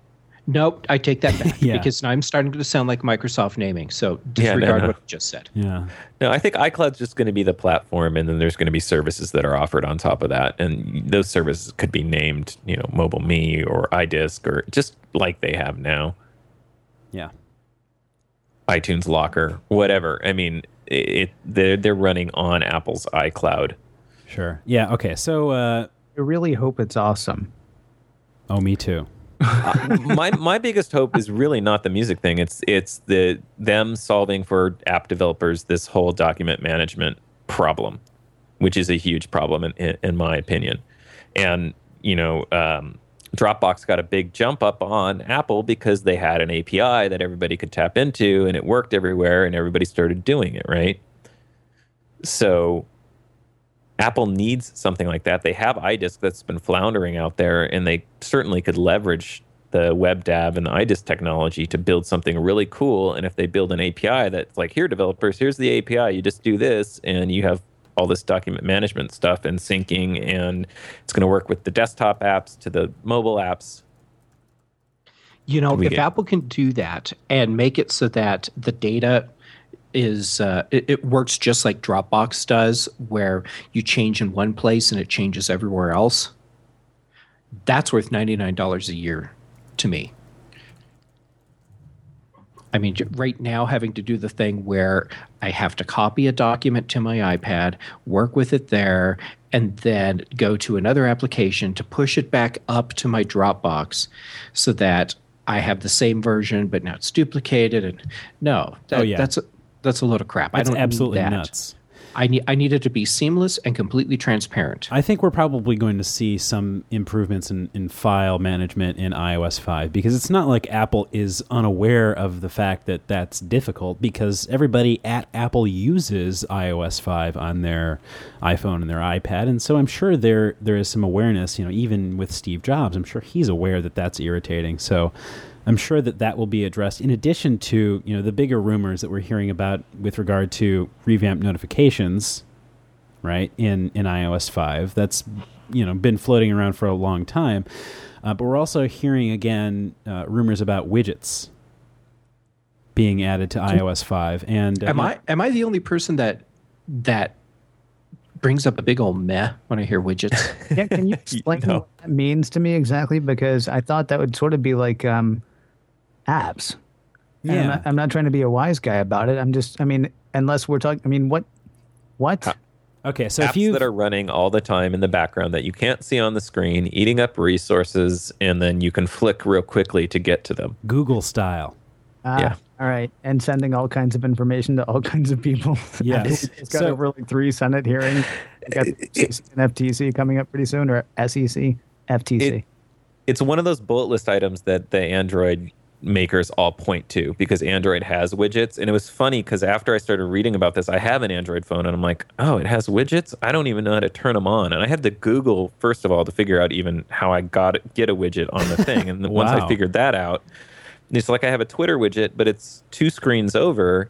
Nope, I take that back Yeah. because now I'm starting to sound like Microsoft naming. So Yeah, no, disregard no. what I just said. Yeah. No, I think iCloud's just going to be the platform, and then there's going to be services that are offered on top of that, and those services could be named, you know, MobileMe or iDisk or just like they have now, Yeah. iTunes Locker, whatever. I mean, it they're they're running on Apple's iCloud. Sure. Yeah. Okay. So, uh, I really hope it's awesome. oh, me too. my my biggest hope is really not the music thing. It's it's the them solving for app developers this whole document management problem, which is a huge problem in in, in my opinion. And you know, um, Dropbox got a big jump up on Apple because they had an A P I that everybody could tap into, and it worked everywhere, and everybody started doing it, right? So Apple needs something like that. They have iDisk that's been floundering out there, and they certainly could leverage the WebDAV and the iDisk technology to build something really cool. And if they build an A P I that's like, here, developers, here's the A P I. You just do this, and you have all this document management stuff and syncing, and it's going to work with the desktop apps to the mobile apps. You know, We if get- Apple can do that and make it so that the data is uh, it, it works just like Dropbox does, where you change in one place and it changes everywhere else, that's worth ninety-nine dollars a year to me. I mean, j- right now, having to do the thing where I have to copy a document to my iPad, work with it there, and then go to another application to push it back up to my Dropbox so that I have the same version, but now it's duplicated. And no, that, Oh, yeah. that's a, that's a load of crap. That's I don't absolutely need that. nuts. I need I need it to be seamless and completely transparent. I think we're probably going to see some improvements in, in file management in i O S five, because it's not like Apple is unaware of the fact that that's difficult, because everybody at Apple uses i O S five on their iPhone and their iPad. And so I'm sure there there is some awareness, you know, even with Steve Jobs, I'm sure he's aware that that's irritating. So I'm sure that that will be addressed, in addition to, you know, the bigger rumors that we're hearing about with regard to revamped notifications, right, in, in i O S five. That's, you know, been floating around for a long time. Uh, but we're also hearing, again, uh, rumors about widgets being added to i O S five. And uh, Am I am I the only person that that brings up a big old meh when I hear widgets? Yeah, can you explain No. what that means to me exactly? Because I thought that would sort of be like um, apps. And I'm Yeah. not, I'm not trying to be a wise guy about it. I'm just, I mean, unless we're talking, I mean, what, what? Okay, so Apps if you that are running all the time in the background that you can't see on the screen, eating up resources, and then you can flick real quickly to get to them. Google style. Ah, yeah. All right. And sending all kinds of information to all kinds of people. Yes. It's got So- over like three Senate hearings. We got an F T C coming up pretty soon, or S E C, F T C. It- It's one of those bullet list items that the Android makers all point to, because Android has widgets. And it was funny because after I started reading about this, I have an Android phone and I'm like, oh, it has widgets? I don't even know how to turn them on. And I had to Google, first of all, to figure out even how I got it, get a widget on the thing. And then once Wow. I figured that out, it's like I have a Twitter widget, but it's two screens over.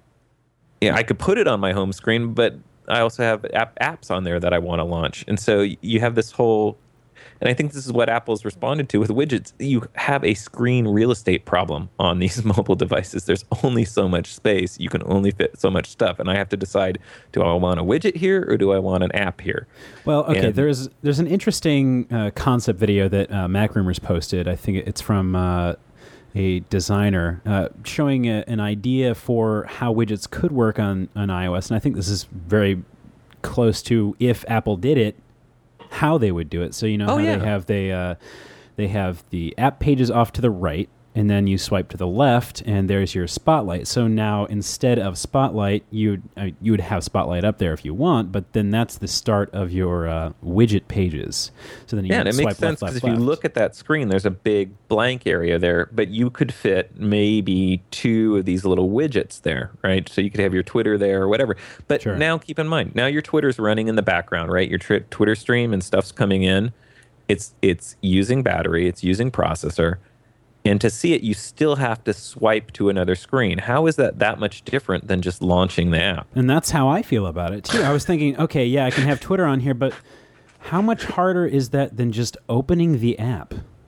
Yeah, I could put it on my home screen, but I also have app, apps on there that I want to launch. And so you have this whole, and I think this is what Apple's responded to with widgets. You have a screen real estate problem on these mobile devices. There's only so much space. You can only fit so much stuff. And I have to decide, do I want a widget here or do I want an app here? Well, okay, And- there's there's an interesting uh, concept video that uh, Mac Rumors posted. I think it's from uh, a designer uh, showing a, an idea for how widgets could work on, on iOS. And I think this is very close to, if Apple did it, how they would do it. So you know Oh, how yeah. they have they uh, they have the app pages off to the right, and then you swipe to the left, and there's your Spotlight. So now instead of Spotlight, you uh, you would have Spotlight up there if you want, but then that's the start of your uh, widget pages. So then you Yeah, and it swipe makes sense left, because left, if you left. look at that screen, there's a big blank area there, but you could fit maybe two of these little widgets there, right? So you could have your Twitter there or whatever. But Sure. now keep in mind, now your Twitter's running in the background, right? Your tr- Twitter stream and stuff's coming in. It's it's using battery, it's using processor. And to see it, you still have to swipe to another screen. How is that that much different than just launching the app? And that's how I feel about it too. I was thinking, okay, yeah, I can have Twitter on here, but how much harder is that than just opening the app?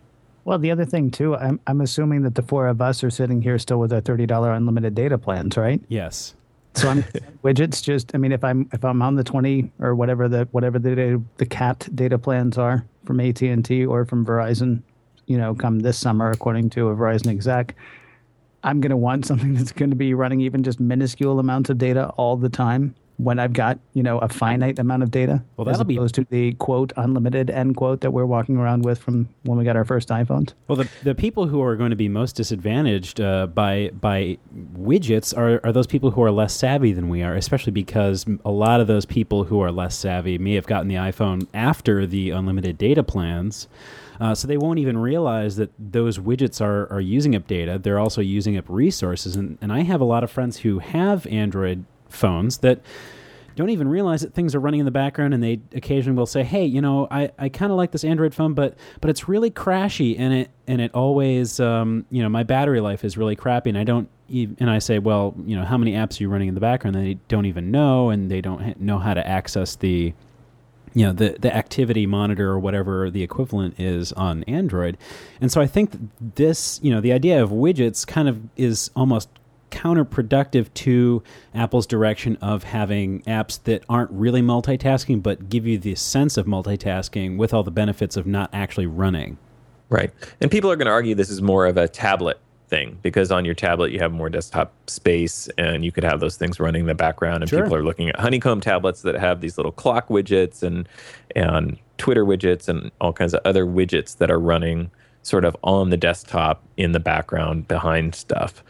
Well, the other thing too, I'm I'm assuming that the four of us are sitting here still with our thirty dollar unlimited data plans, right? Yes. So I'm widgets. Just, I mean, if I'm if I'm on the twenty or whatever the whatever the data, the capped data plans are from A T and T or from Verizon, you know, come this summer, according to a Verizon exec, I'm going to want something that's going to be running even just minuscule amounts of data all the time when I've got, you know, a finite amount of data, Well, as that'll be- opposed to the quote unlimited end quote that we're walking around with from when we got our first iPhones. Well, the the people who are going to be most disadvantaged uh, by by widgets are, are those people who are less savvy than we are, especially because a lot of those people who are less savvy may have gotten the iPhone after the unlimited data plans. Uh, so they won't even realize that those widgets are, are using up data. They're also using up resources. And, and I have a lot of friends who have Android phones that don't even realize that things are running in the background, and they occasionally will say, hey, you know, I, I kind of like this Android phone, but but it's really crashy, and it and it always, um, you know, my battery life is really crappy, and I don't, e- and I say, well, you know, how many apps are you running in the background? And they don't even know, and they don't ha- know how to access the, you know, the, the activity monitor or whatever the equivalent is on Android. And so I think that this, you know, the idea of widgets kind of is almost counterproductive to Apple's direction of having apps that aren't really multitasking, but give you the sense of multitasking with all the benefits of not actually running. Right. And people are going to argue this is more of a tablet thing, because on your tablet you have more desktop space and you could have those things running in the background, and Sure. people are looking at Honeycomb tablets that have these little clock widgets and and Twitter widgets and all kinds of other widgets that are running sort of on the desktop in the background behind stuff.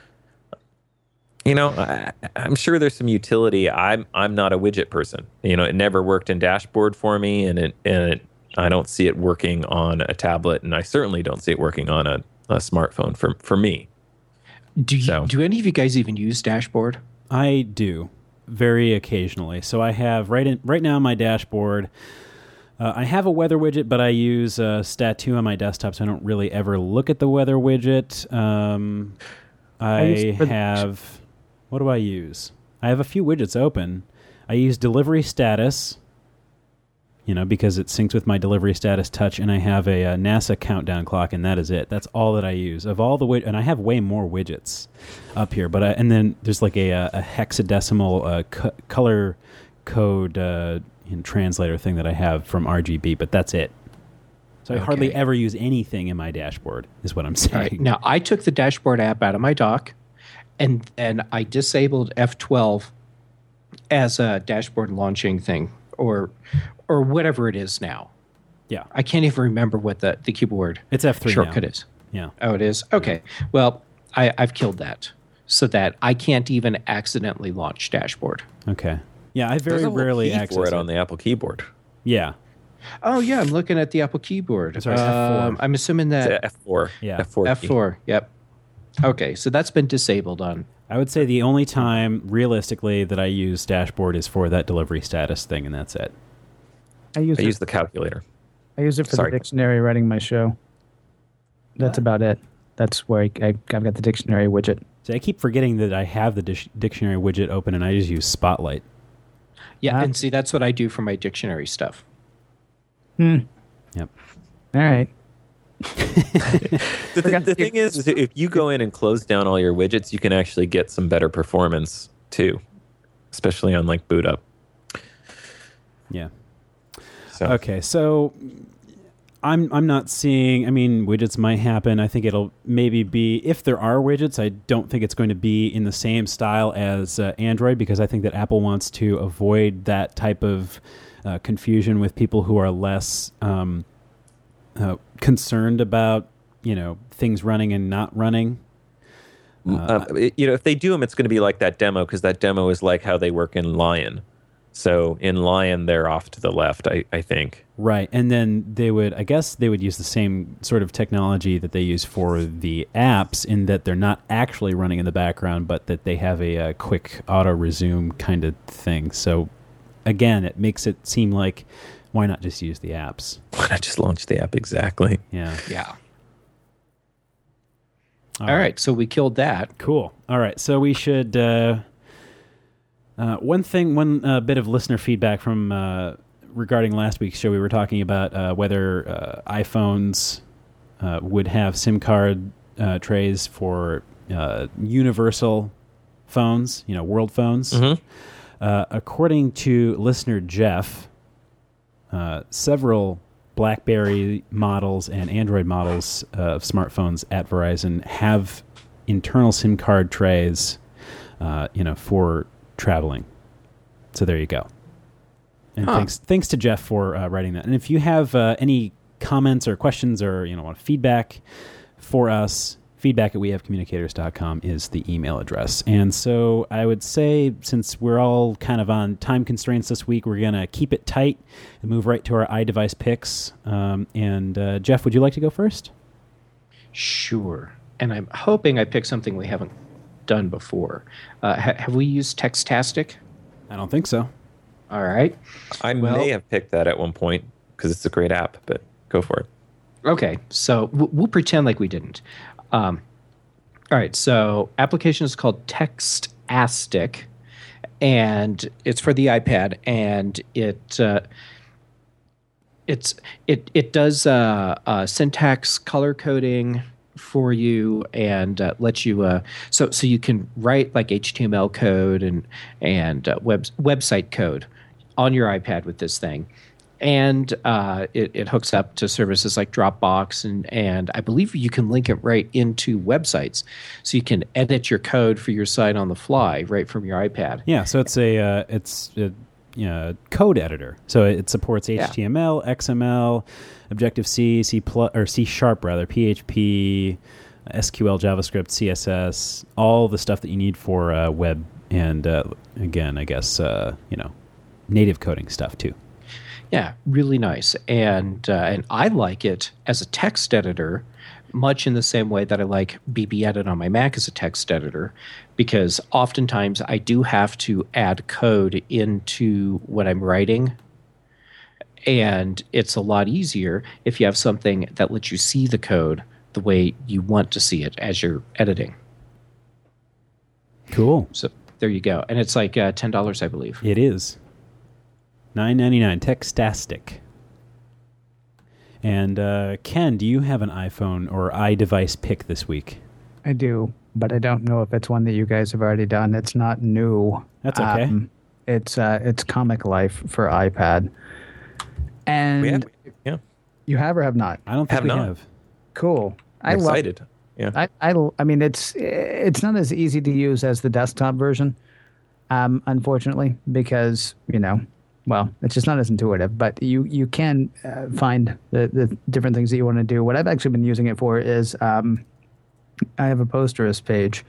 You know, I, I'm sure there's some utility. I'm I'm not a widget person. You know, it never worked in Dashboard for me, and it and it, I don't see it working on a tablet, and I certainly don't see it working on a, a smartphone for for me. Do you, So- do any of you guys even use Dashboard? I do, very occasionally. So I have right in right now on my dashboard, uh, I have a weather widget, but I use uh, Stat two on my desktop, so I don't really ever look at the weather widget. Um, I, use it for the- have, what do I use? I have a few widgets open. I use delivery status, you know, because it syncs with my delivery status touch, and I have a, a NASA countdown clock, and that is it. That's all that I use. Of all the wid- and I have way more widgets up here, but I, and then there's like a, a hexadecimal uh, co- color code uh, you know, translator thing that I have from R G B, but that's it. So I hardly Okay. ever use anything in my dashboard, is what I'm saying. All right. Now, I took the Dashboard app out of my dock, and and I disabled F twelve as a dashboard launching thing, or or whatever it is now. Yeah, I can't even remember what the, the keyboard it's F three shortcut now. is. Yeah. Oh, it is? Okay. Well, I, I've killed that so that I can't even accidentally launch Dashboard. Okay. Yeah, I very There's a whole rarely key access for it it. on the Apple keyboard. Yeah. Oh, yeah. I'm looking at the Apple keyboard. Sorry, F four. Um, I'm assuming It's that a F four. Yeah. F four. key. F four. Yep. Okay. So that's been disabled on. I would say the only time, realistically, that I use Dashboard is for that delivery status thing, and that's it. I use I it, use the calculator. I use it for sorry. the dictionary writing my show. That's about it. That's where I, I, I've got the dictionary widget. See, I keep forgetting that I have the dish- dictionary widget open, and I just use Spotlight. Yeah. Uh, And see, that's what I do for my dictionary stuff. Hmm. Yep. All right. The, th- Forgot the to thing is, is, if you go in and close down all your widgets, you can actually get some better performance too, especially on like boot up. Yeah. So Okay, so I'm I'm not seeing. I mean, widgets might happen. I think it'll maybe be, if there are widgets, I don't think it's going to be in the same style as uh, Android, because I think that Apple wants to avoid that type of uh, confusion with people who are less um, uh, concerned about, you know, things running and not running. uh, it- you know, if they do them, it's going to be like that demo, because that demo is like how they work in Lion. So in Lion, they're off to the left, I, I think. Right, and then they would, I guess they would use the same sort of technology that they use for the apps, in that they're not actually running in the background, but that they have a, a quick auto resume kind of thing. So again, it makes it seem like, why not just use the apps? Why not just launch the app? Exactly. Yeah. Yeah. All right. So we killed that. Cool. All right. So we should. Uh, uh, one thing, one uh, bit of listener feedback from uh, regarding last week's show. We were talking about uh, whether uh, iPhones uh, would have SIM card uh, trays for uh, universal phones, you know, world phones. Mm-hmm. Uh, according to listener Jeff, uh, several BlackBerry models and Android models uh, of smartphones at Verizon have internal SIM card trays, uh, you know, for traveling. So there you go. And Huh. thanks, thanks to Jeff for uh, writing that. And if you have uh, any comments or questions or you know want feedback for us, feedback at we have communicators dot com is the email address. And so I would say, since we're all kind of on time constraints this week, we're going to keep it tight and move right to our iDevice picks. Um, and uh, Jeff, would you like to go first? Sure. And I'm hoping I picked something we haven't done before. Uh, ha- have we used Textastic? I don't think so. All right. I Well- may have picked that at one point because it's a great app, but go for it. Okay, so w- we'll pretend like we didn't. Um, all right, so application is called Textastic, and it's for the iPad, and it uh, it's it it does uh, uh, syntax color coding for you and uh, lets you uh, so so you can write like H T M L code and and uh, web website code on your iPad with this thing. And uh, it, it hooks up to services like Dropbox, and, and I believe you can link it right into websites. So you can edit your code for your site on the fly right from your iPad. Yeah, so it's a uh, it's a you know, code editor. So it supports H T M L, X M L, Objective C, C plus or C sharp rather, P H P, S Q L, JavaScript, C S S, all the stuff that you need for uh, web and uh, again, I guess uh, you know, native coding stuff too. Yeah, really nice. And uh, and I like it as a text editor, much in the same way that I like B B Edit on my Mac as a text editor, because oftentimes I do have to add code into what I'm writing. And it's a lot easier if you have something that lets you see the code the way you want to see it as you're editing. Cool. So there you go. And it's like uh, ten dollars, I believe. It is. nine ninety-nine, Textastic. And uh, Ken, do you have an iPhone or iDevice pick this week? I do, but I don't know if it's one that you guys have already done. It's not new. That's okay. Um, it's uh, it's Comic Life for iPad. And We have, yeah, you have or have not? I don't think Have we not. have. Cool. I I'm love excited. Yeah. I, I, I mean, it's it's not as easy to use as the desktop version, um, unfortunately, because, you know, well, it's just not as intuitive. But you you can uh, find the, the different things that you want to do. What I've actually been using it for is um, I have a Posterous page.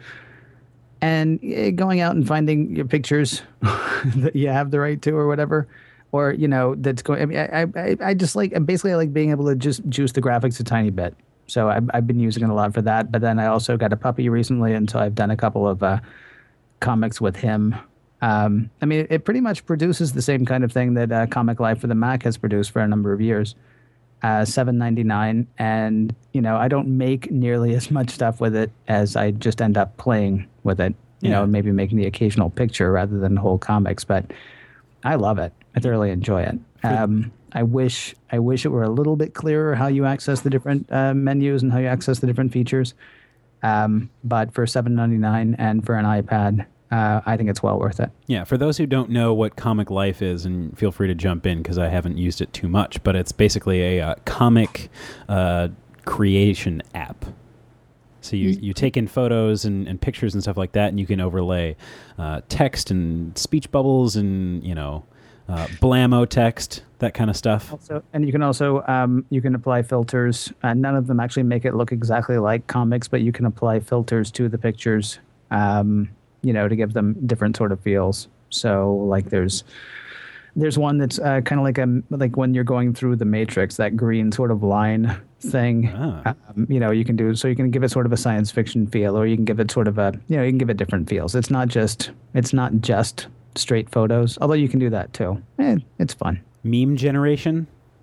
And uh, going out and finding your pictures that you have the right to or whatever. Or, you know, that's going. I mean, I, I, I just like basically I like being able to just juice the graphics a tiny bit. So I've, I've been using it a lot for that. But then I also got a puppy recently, and so I've done a couple of uh, comics with him. Um, I mean, it, it pretty much produces the same kind of thing that uh, Comic Life for the Mac has produced for a number of years. Uh, seven ninety-nine, and you know, I don't make nearly as much stuff with it as I just end up playing with it. You Yeah. know, maybe making the occasional picture rather than whole comics. But I love it. I thoroughly enjoy it. Um, I wish I wish it were a little bit clearer how you access the different uh, menus and how you access the different features. Um, but for seven ninety-nine and for an iPad, uh, I think it's well worth it. Yeah, for those who don't know what Comic Life is, and feel free to jump in because I haven't used it too much, but it's basically a uh, comic uh, creation app. So you, you take in photos and, and pictures and stuff like that, and you can overlay uh, text and speech bubbles and, you know, uh, blammo text, that kind of stuff. Also, and you can also um, you can apply filters. Uh, none of them actually make it look exactly like comics, but you can apply filters to the pictures, um, you know, to give them different sort of feels. So, like, there's there's one that's uh, kind of like a like when you're going through the Matrix, that green sort of line thing. Ah. Um, you know, you can do so. You can give it sort of a science fiction feel, or you can give it sort of a you know you can give it different feels. It's not just it's not just straight photos, although you can do that too. Eh, it's fun. Meme generation,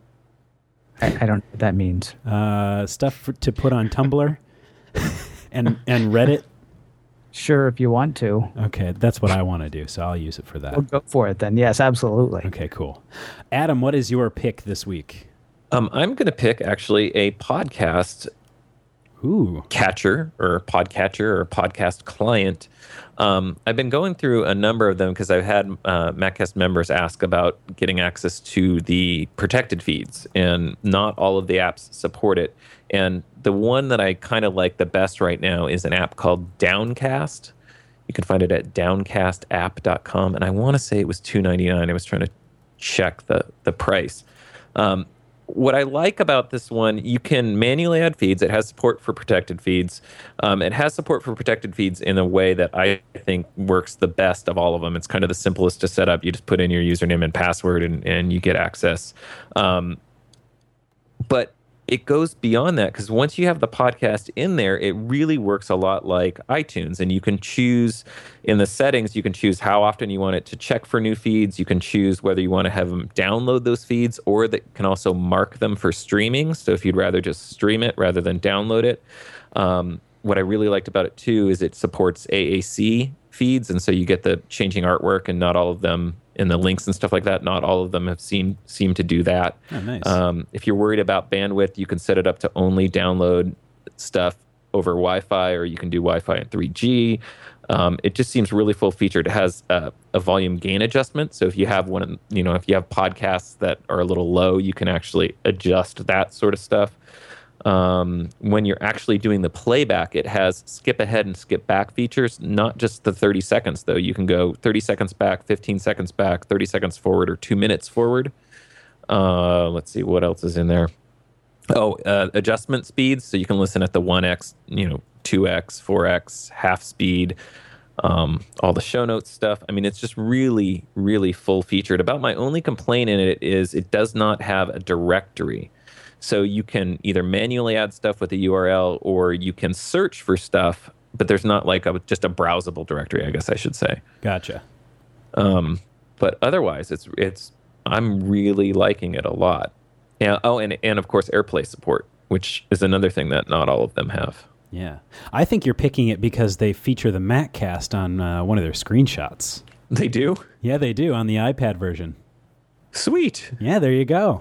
I, I don't know what that means. uh, stuff for, to put on Tumblr and and Reddit. Sure, if you want to. Okay, that's what I want to do, so I'll use it for that. We'll go for it then. Yes, absolutely. Okay, cool. Adam, what is your pick this week? Um, I'm going to pick actually a podcast Ooh. catcher or podcatcher or podcast client. Um, I've been going through a number of them because I've had uh, MacCast members ask about getting access to the protected feeds, and not all of the apps support it. And the one that I kind of like the best right now is an app called Downcast. You can find it at downcast app dot com, and I want to say it was two ninety-nine. I was trying to check the the price. Um, what I like about this one, you can manually add feeds. It has support for protected feeds. Um, it has support for protected feeds in a way that I think works the best of all of them. It's kind of the simplest to set up. You just put in your username and password, and, and you get access. Um, but it goes beyond that, because once you have the podcast in there, it really works a lot like iTunes. And you can choose in the settings, you can choose how often you want it to check for new feeds. You can choose whether you want to have them download those feeds, or that can also mark them for streaming. So if you'd rather just stream it rather than download it. Um, what I really liked about it too is it supports A A C feeds. And so you get the changing artwork, and not all of them, and the links and stuff like that, not all of them have seen seem to do that. Oh, nice. Um, if you're worried about bandwidth, you can set it up to only download stuff over Wi-Fi, or you can do Wi-Fi and three G. Um, it just seems really full featured. It has uh, a volume gain adjustment. So if you have one, of- you know, if you have podcasts that are a little low, you can actually adjust that sort of stuff. Um, when you're actually doing the playback, it has skip ahead and skip back features, not just the thirty seconds, though. You can go thirty seconds back, fifteen seconds back, thirty seconds forward, or two minutes forward. Uh, let's see, what else is in there? Oh, uh, adjustment speeds. So you can listen at the one X, you know, two X, four X, half speed, um, all the show notes stuff. I mean, it's just really, really full featured. About my only complaint in it is it does not have a directory. So you can either manually add stuff with a U R L, or you can search for stuff, but there's not like a, just a browsable directory, I guess I should say. Gotcha. Um, but otherwise, it's it's I'm really liking it a lot. Yeah. Oh, and and of course, AirPlay support, which is another thing that not all of them have. Yeah. I think you're picking it because they feature the MacCast on uh, one of their screenshots. They do? Yeah, they do on the iPad version. Sweet. Yeah, there you go.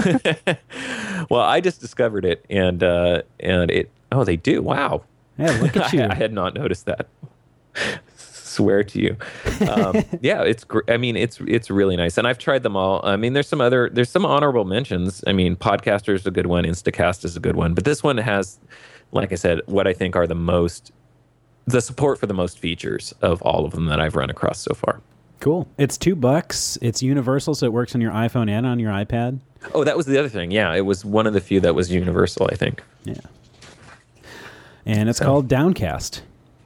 Well, I just discovered it, and uh, and it. Oh, they do. Wow. Yeah, look at you. I, I had not noticed that. Swear to you. Um, yeah, it's. Gr- I mean, it's it's really nice, and I've tried them all. I mean, there's some other. There's some honorable mentions. I mean, Podcaster is a good one. Instacast is a good one, but this one has, like I said, what I think are the most, the support for the most features of all of them that I've run across so far. Cool. It's two bucks. It's universal, so it works on your iPhone and on your iPad. Oh, that was the other thing. Yeah, it was one of the few that was universal, I think. Yeah. And it's So. called Downcast.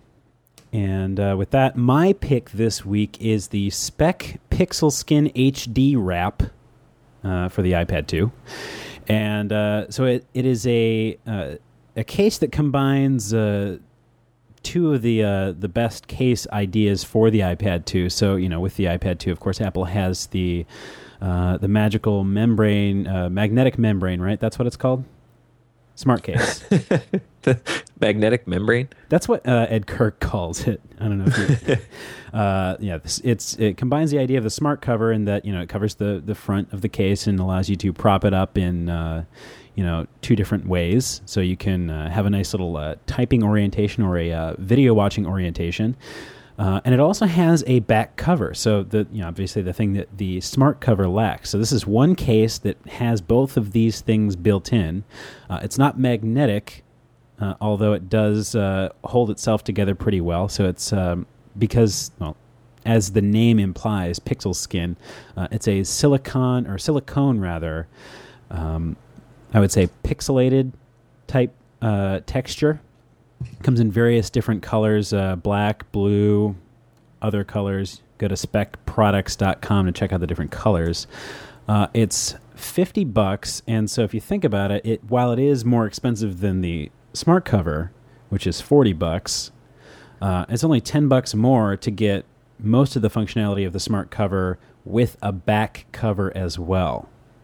And uh, with that, my pick this week is the Spec Pixel Skin H D wrap uh, for the iPad two. And uh, so it, it is a uh, a case that combines uh, two of the uh, the best case ideas for the iPad two. So, you know, with the iPad two, of course, Apple has the uh, the magical membrane, uh, magnetic membrane, right? That's what it's called? Smart case. The magnetic membrane? That's what uh, Ed Kirk calls it. I don't know if you... uh, yeah, this, it's it combines the idea of the smart cover in that, you know, it covers the, the front of the case and allows you to prop it up in, uh, you know, two different ways. So you can uh, have a nice little uh, typing orientation or a uh, video watching orientation. Uh, and it also has a back cover. So the you know obviously the thing that the smart cover lacks. So this is one case that has both of these things built in. Uh, it's not magnetic, uh, although it does uh, hold itself together pretty well. So it's um, because, well, as the name implies, Pixel Skin, uh, it's a silicon or silicone rather, um, I would say pixelated type uh, texture. Comes in various different colors, uh, black, blue, other colors. Go to spec products dot com to check out the different colors. Uh, it's fifty bucks, and so if you think about it, it while it is more expensive than the smart cover, which is forty bucks, uh, it's only ten bucks more to get most of the functionality of the smart cover with a back cover as well.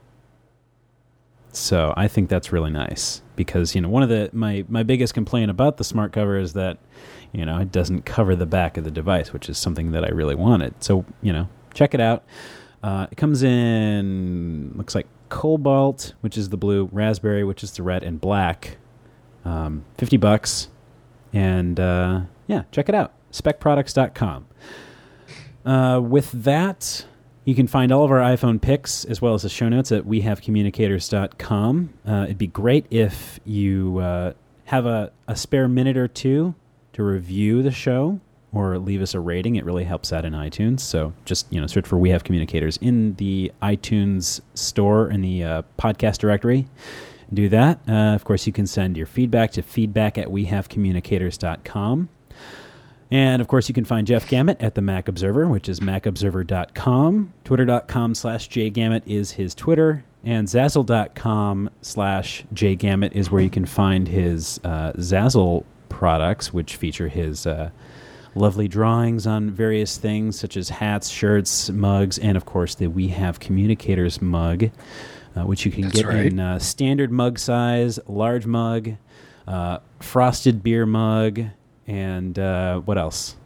So I think that's really nice because, you know, one of the my, my biggest complaint about the smart cover is that, you know, it doesn't cover the back of the device, which is something that I really wanted. So, you know, check it out. Uh, it comes in, looks like cobalt, which is the blue, raspberry, which is the red, and black. Um, fifty bucks. And uh, yeah, check it out. spec products dot com. Uh, with that, you can find all of our iPhone picks as well as the show notes at we have communicators dot com. Uh, it'd be great if you uh, have a, a spare minute or two to review the show or leave us a rating. It really helps out in iTunes. So just, you know, search for We Have Communicators in the iTunes store in the uh, podcast directory. Do that. Uh, of course, you can send your feedback to feedback at we have communicators dot com. And, of course, you can find Jeff Gamet at the Mac Observer, which is mac observer dot com. Twitter dot com slash jgamet is his Twitter. And Zazzle dot com slash jgamet is where you can find his uh, Zazzle products, which feature his uh, lovely drawings on various things, such as hats, shirts, mugs, and, of course, the We Have Communicators mug, uh, which you can That's get right. in uh, standard mug size, large mug, uh, frosted beer mug, and uh, what else?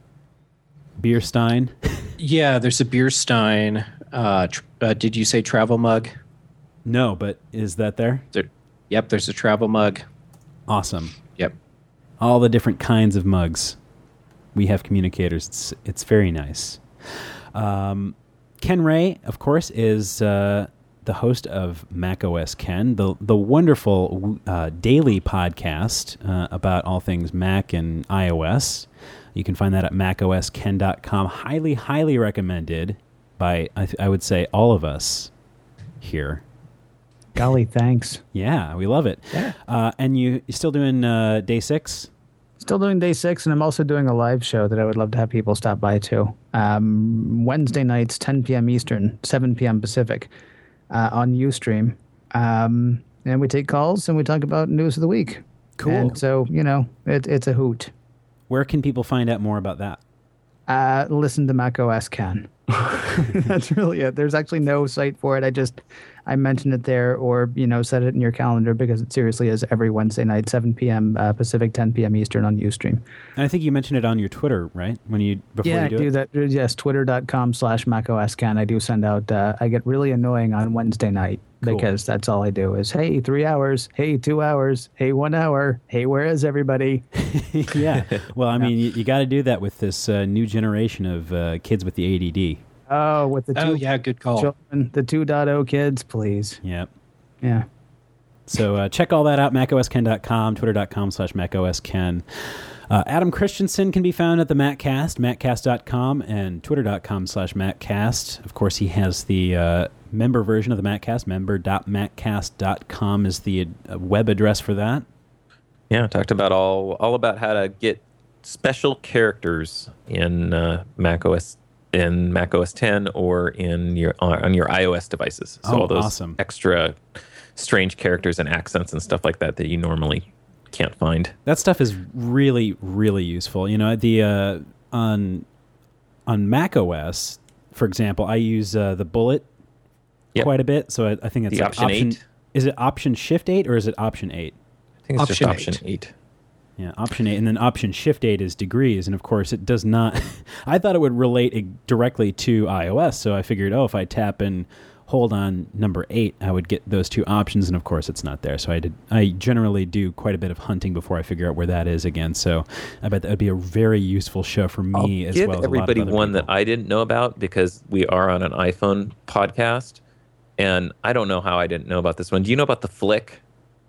Beer Stein. Yeah, there's a beer stein. Uh, tr- uh, did you say travel mug? No, but is that there? There, yep, there's a travel mug. Awesome. Yep. All the different kinds of mugs. We Have Communicators. It's, it's very nice. Um, Ken Ray, of course, is uh, the host of macOS Ken, the the wonderful uh, daily podcast uh, about all things Mac and iOS. You can find that at mac o s ken dot com. Highly, highly recommended by, I, th- I would say, all of us here. Golly, thanks. Yeah, we love it. Yeah. Uh, and you, you're still doing uh, day six? Still doing day six, and I'm also doing a live show that I would love to have people stop by to. Um, Wednesday nights, ten p.m. Eastern, seven p.m. Pacific, uh, on Ustream. Um, and we take calls and we talk about news of the week. Cool. And so, you know, it, it's a hoot. Where can people find out more about that? Uh, listen to macOS Ken. That's really it. There's actually no site for it. I just, I mentioned it there, or, you know, set it in your calendar, because it seriously is every Wednesday night, seven p.m. Uh, Pacific, ten p.m. Eastern on Ustream. And I think you mentioned it on your Twitter, right? When you before Yeah, you do, I do it? that. Yes, twitter.com slash macOSCan. I do send out, uh, I get really annoying on Wednesday night Cool. because that's all I do is, hey, three hours, hey, two hours, hey, one hour, hey, where is everybody? Yeah. Well, I mean, you, you got to do that with this uh, new generation of uh, kids with the A D D. Oh, with the Oh, two yeah, good call. children, the two point oh kids, please. Yep. Yeah. So uh, check all that out, mac o s ken dot com, twitter.com slash macosken. Uh, Adam Christensen can be found at the MacCast, maccast dot com, and twitter.com slash MacCast. Of course, he has the uh, member version of the MacCast. member dot maccast dot com is the uh, web address for that. Yeah, talked about all all about how to get special characters in uh, macOS in macOS ten or in your on your iOS devices. So Oh, all those awesome. extra strange characters and accents and stuff like that that you normally can't find. That stuff is really, really useful. You know, the uh, on on macOS, for example, I use uh, the bullet Yep. quite a bit. So I, I think it's The like option eight? Is it option shift eight or is it option eight? I think it's Option just option eight. Yeah, option eight, and then option shift eight is degrees, and of course it does not. I thought it would relate it directly to iOS, so I figured, oh, if I tap and hold on number eight, I would get those two options, and of course it's not there. So I did. I generally do quite a bit of hunting before I figure out where that is again. So I bet that would be a very useful show for me I'll as give well as everybody a lot of other one people. that I didn't know about because we are on an iPhone podcast, and I don't know how I didn't know about this one. Do you know about the Flick?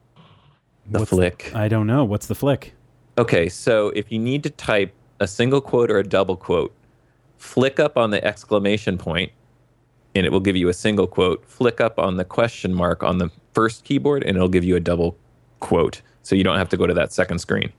The What's Flick. I don't know. What's the Flick? Okay, so if you need to type a single quote or a double quote, flick up on the exclamation point, and it will give you a single quote. Flick up on the question mark on the first keyboard, and it'll give you a double quote. So you don't have to go to that second screen.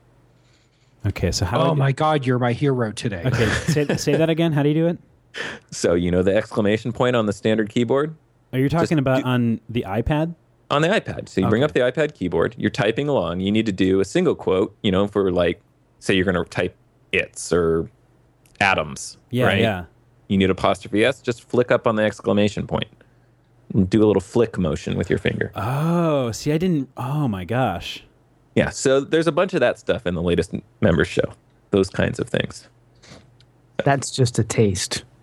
Okay, so how? Oh do I do- my God, you're my hero today. Okay, say, say that again. How do you do it? So you know the exclamation point on the standard keyboard? Are you talking Just about do- on the iPad? On the iPad. So you bring Okay. up the iPad keyboard, you're typing along, you need to do a single quote, you know, for like, say you're going to type it's or atoms, Yeah, right? yeah. You need apostrophe S, just flick up on the exclamation point. And do a little flick motion with your finger. Oh, see, I didn't. Oh my gosh. Yeah, so there's a bunch of that stuff in the latest members show. Those kinds of things. That's just a taste.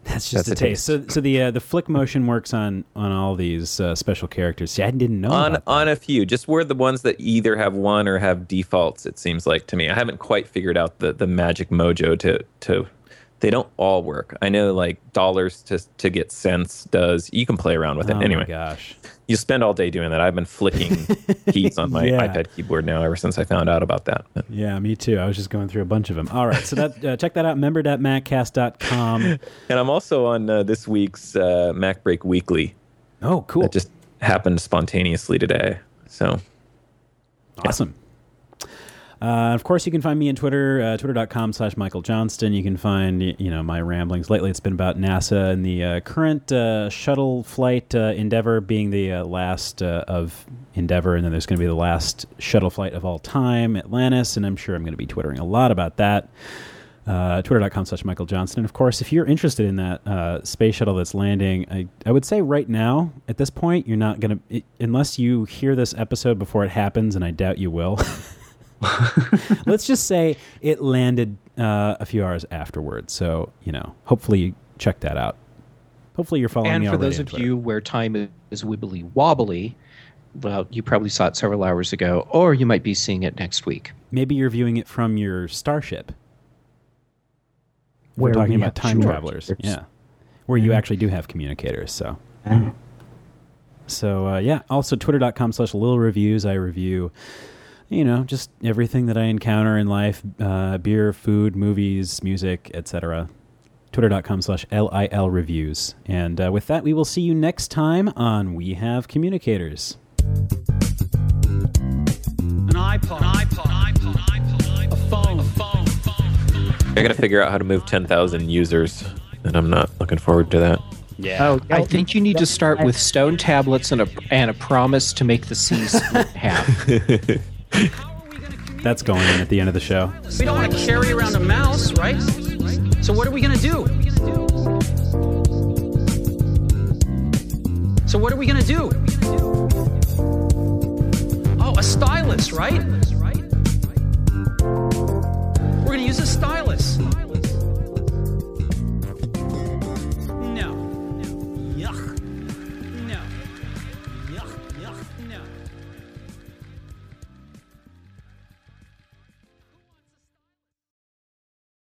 That's just That's a a taste. So, so the uh, the flick motion works on on all these uh, special characters. See, I didn't know on about that. on a few. Just were the ones that either have one or have defaults. It seems like to me. I haven't quite figured out the, the magic mojo to to. They don't all work. I know like dollars to to get cents does. You can play around with it. Oh Anyway, my gosh. You spend all day doing that. I've been flicking keys on my Yeah. iPad keyboard now ever since I found out about that. Yeah, me too. I was just going through a bunch of them. All right, so that uh, check that out. member dot maccast dot com. And I'm also on uh, this week's uh, Mac Break Weekly. Oh, cool. That just happened spontaneously today. So Awesome. Uh, of course, you can find me on Twitter, uh, twitter.com slash Michael Johnston. You can find, y- you know, my ramblings. Lately, it's been about NASA and the uh, current uh, shuttle flight uh, Endeavour being the uh, last uh, of Endeavour, and then there's going to be the last shuttle flight of all time, Atlantis, and I'm sure I'm going to be twittering a lot about that. Uh, twitter.com slash Michael Johnston. And of course, if you're interested in that uh, space shuttle that's landing, I, I would say right now, at this point, you're not going to, unless you hear this episode before it happens, and I doubt you will. Let's just say it landed uh, a few hours afterwards. So, you know, hopefully you check that out. Hopefully you're following And me for already those on of Twitter. you where time is wibbly wobbly, well, you probably saw it several hours ago, or you might be seeing it next week. Maybe you're viewing it from your starship. Where We're talking we about have time sure. travelers. Yeah. Where you actually do have communicators. So, Uh, so uh, yeah. Also, twitter.com slash Lil Reviews. I review, you know, just everything that I encounter in life, uh, beer, food, movies, music, et cetera. Twitter.com slash L I L Reviews. And uh, with that, we will see you next time on We Have Communicators. An iPod, an iPod, an iPod, an iPod, a phone, a phone, a phone. I got to figure out how to move ten thousand users, and I'm not looking forward to that. Yeah. Oh, I think you need to start with stone tablets and a and a promise to make the sea split in half. That's going in at the end of the show. We don't want to carry around a mouse, right? So what are we going to do? So what are we going to do? Oh, a stylus, right? We're going to use a stylus.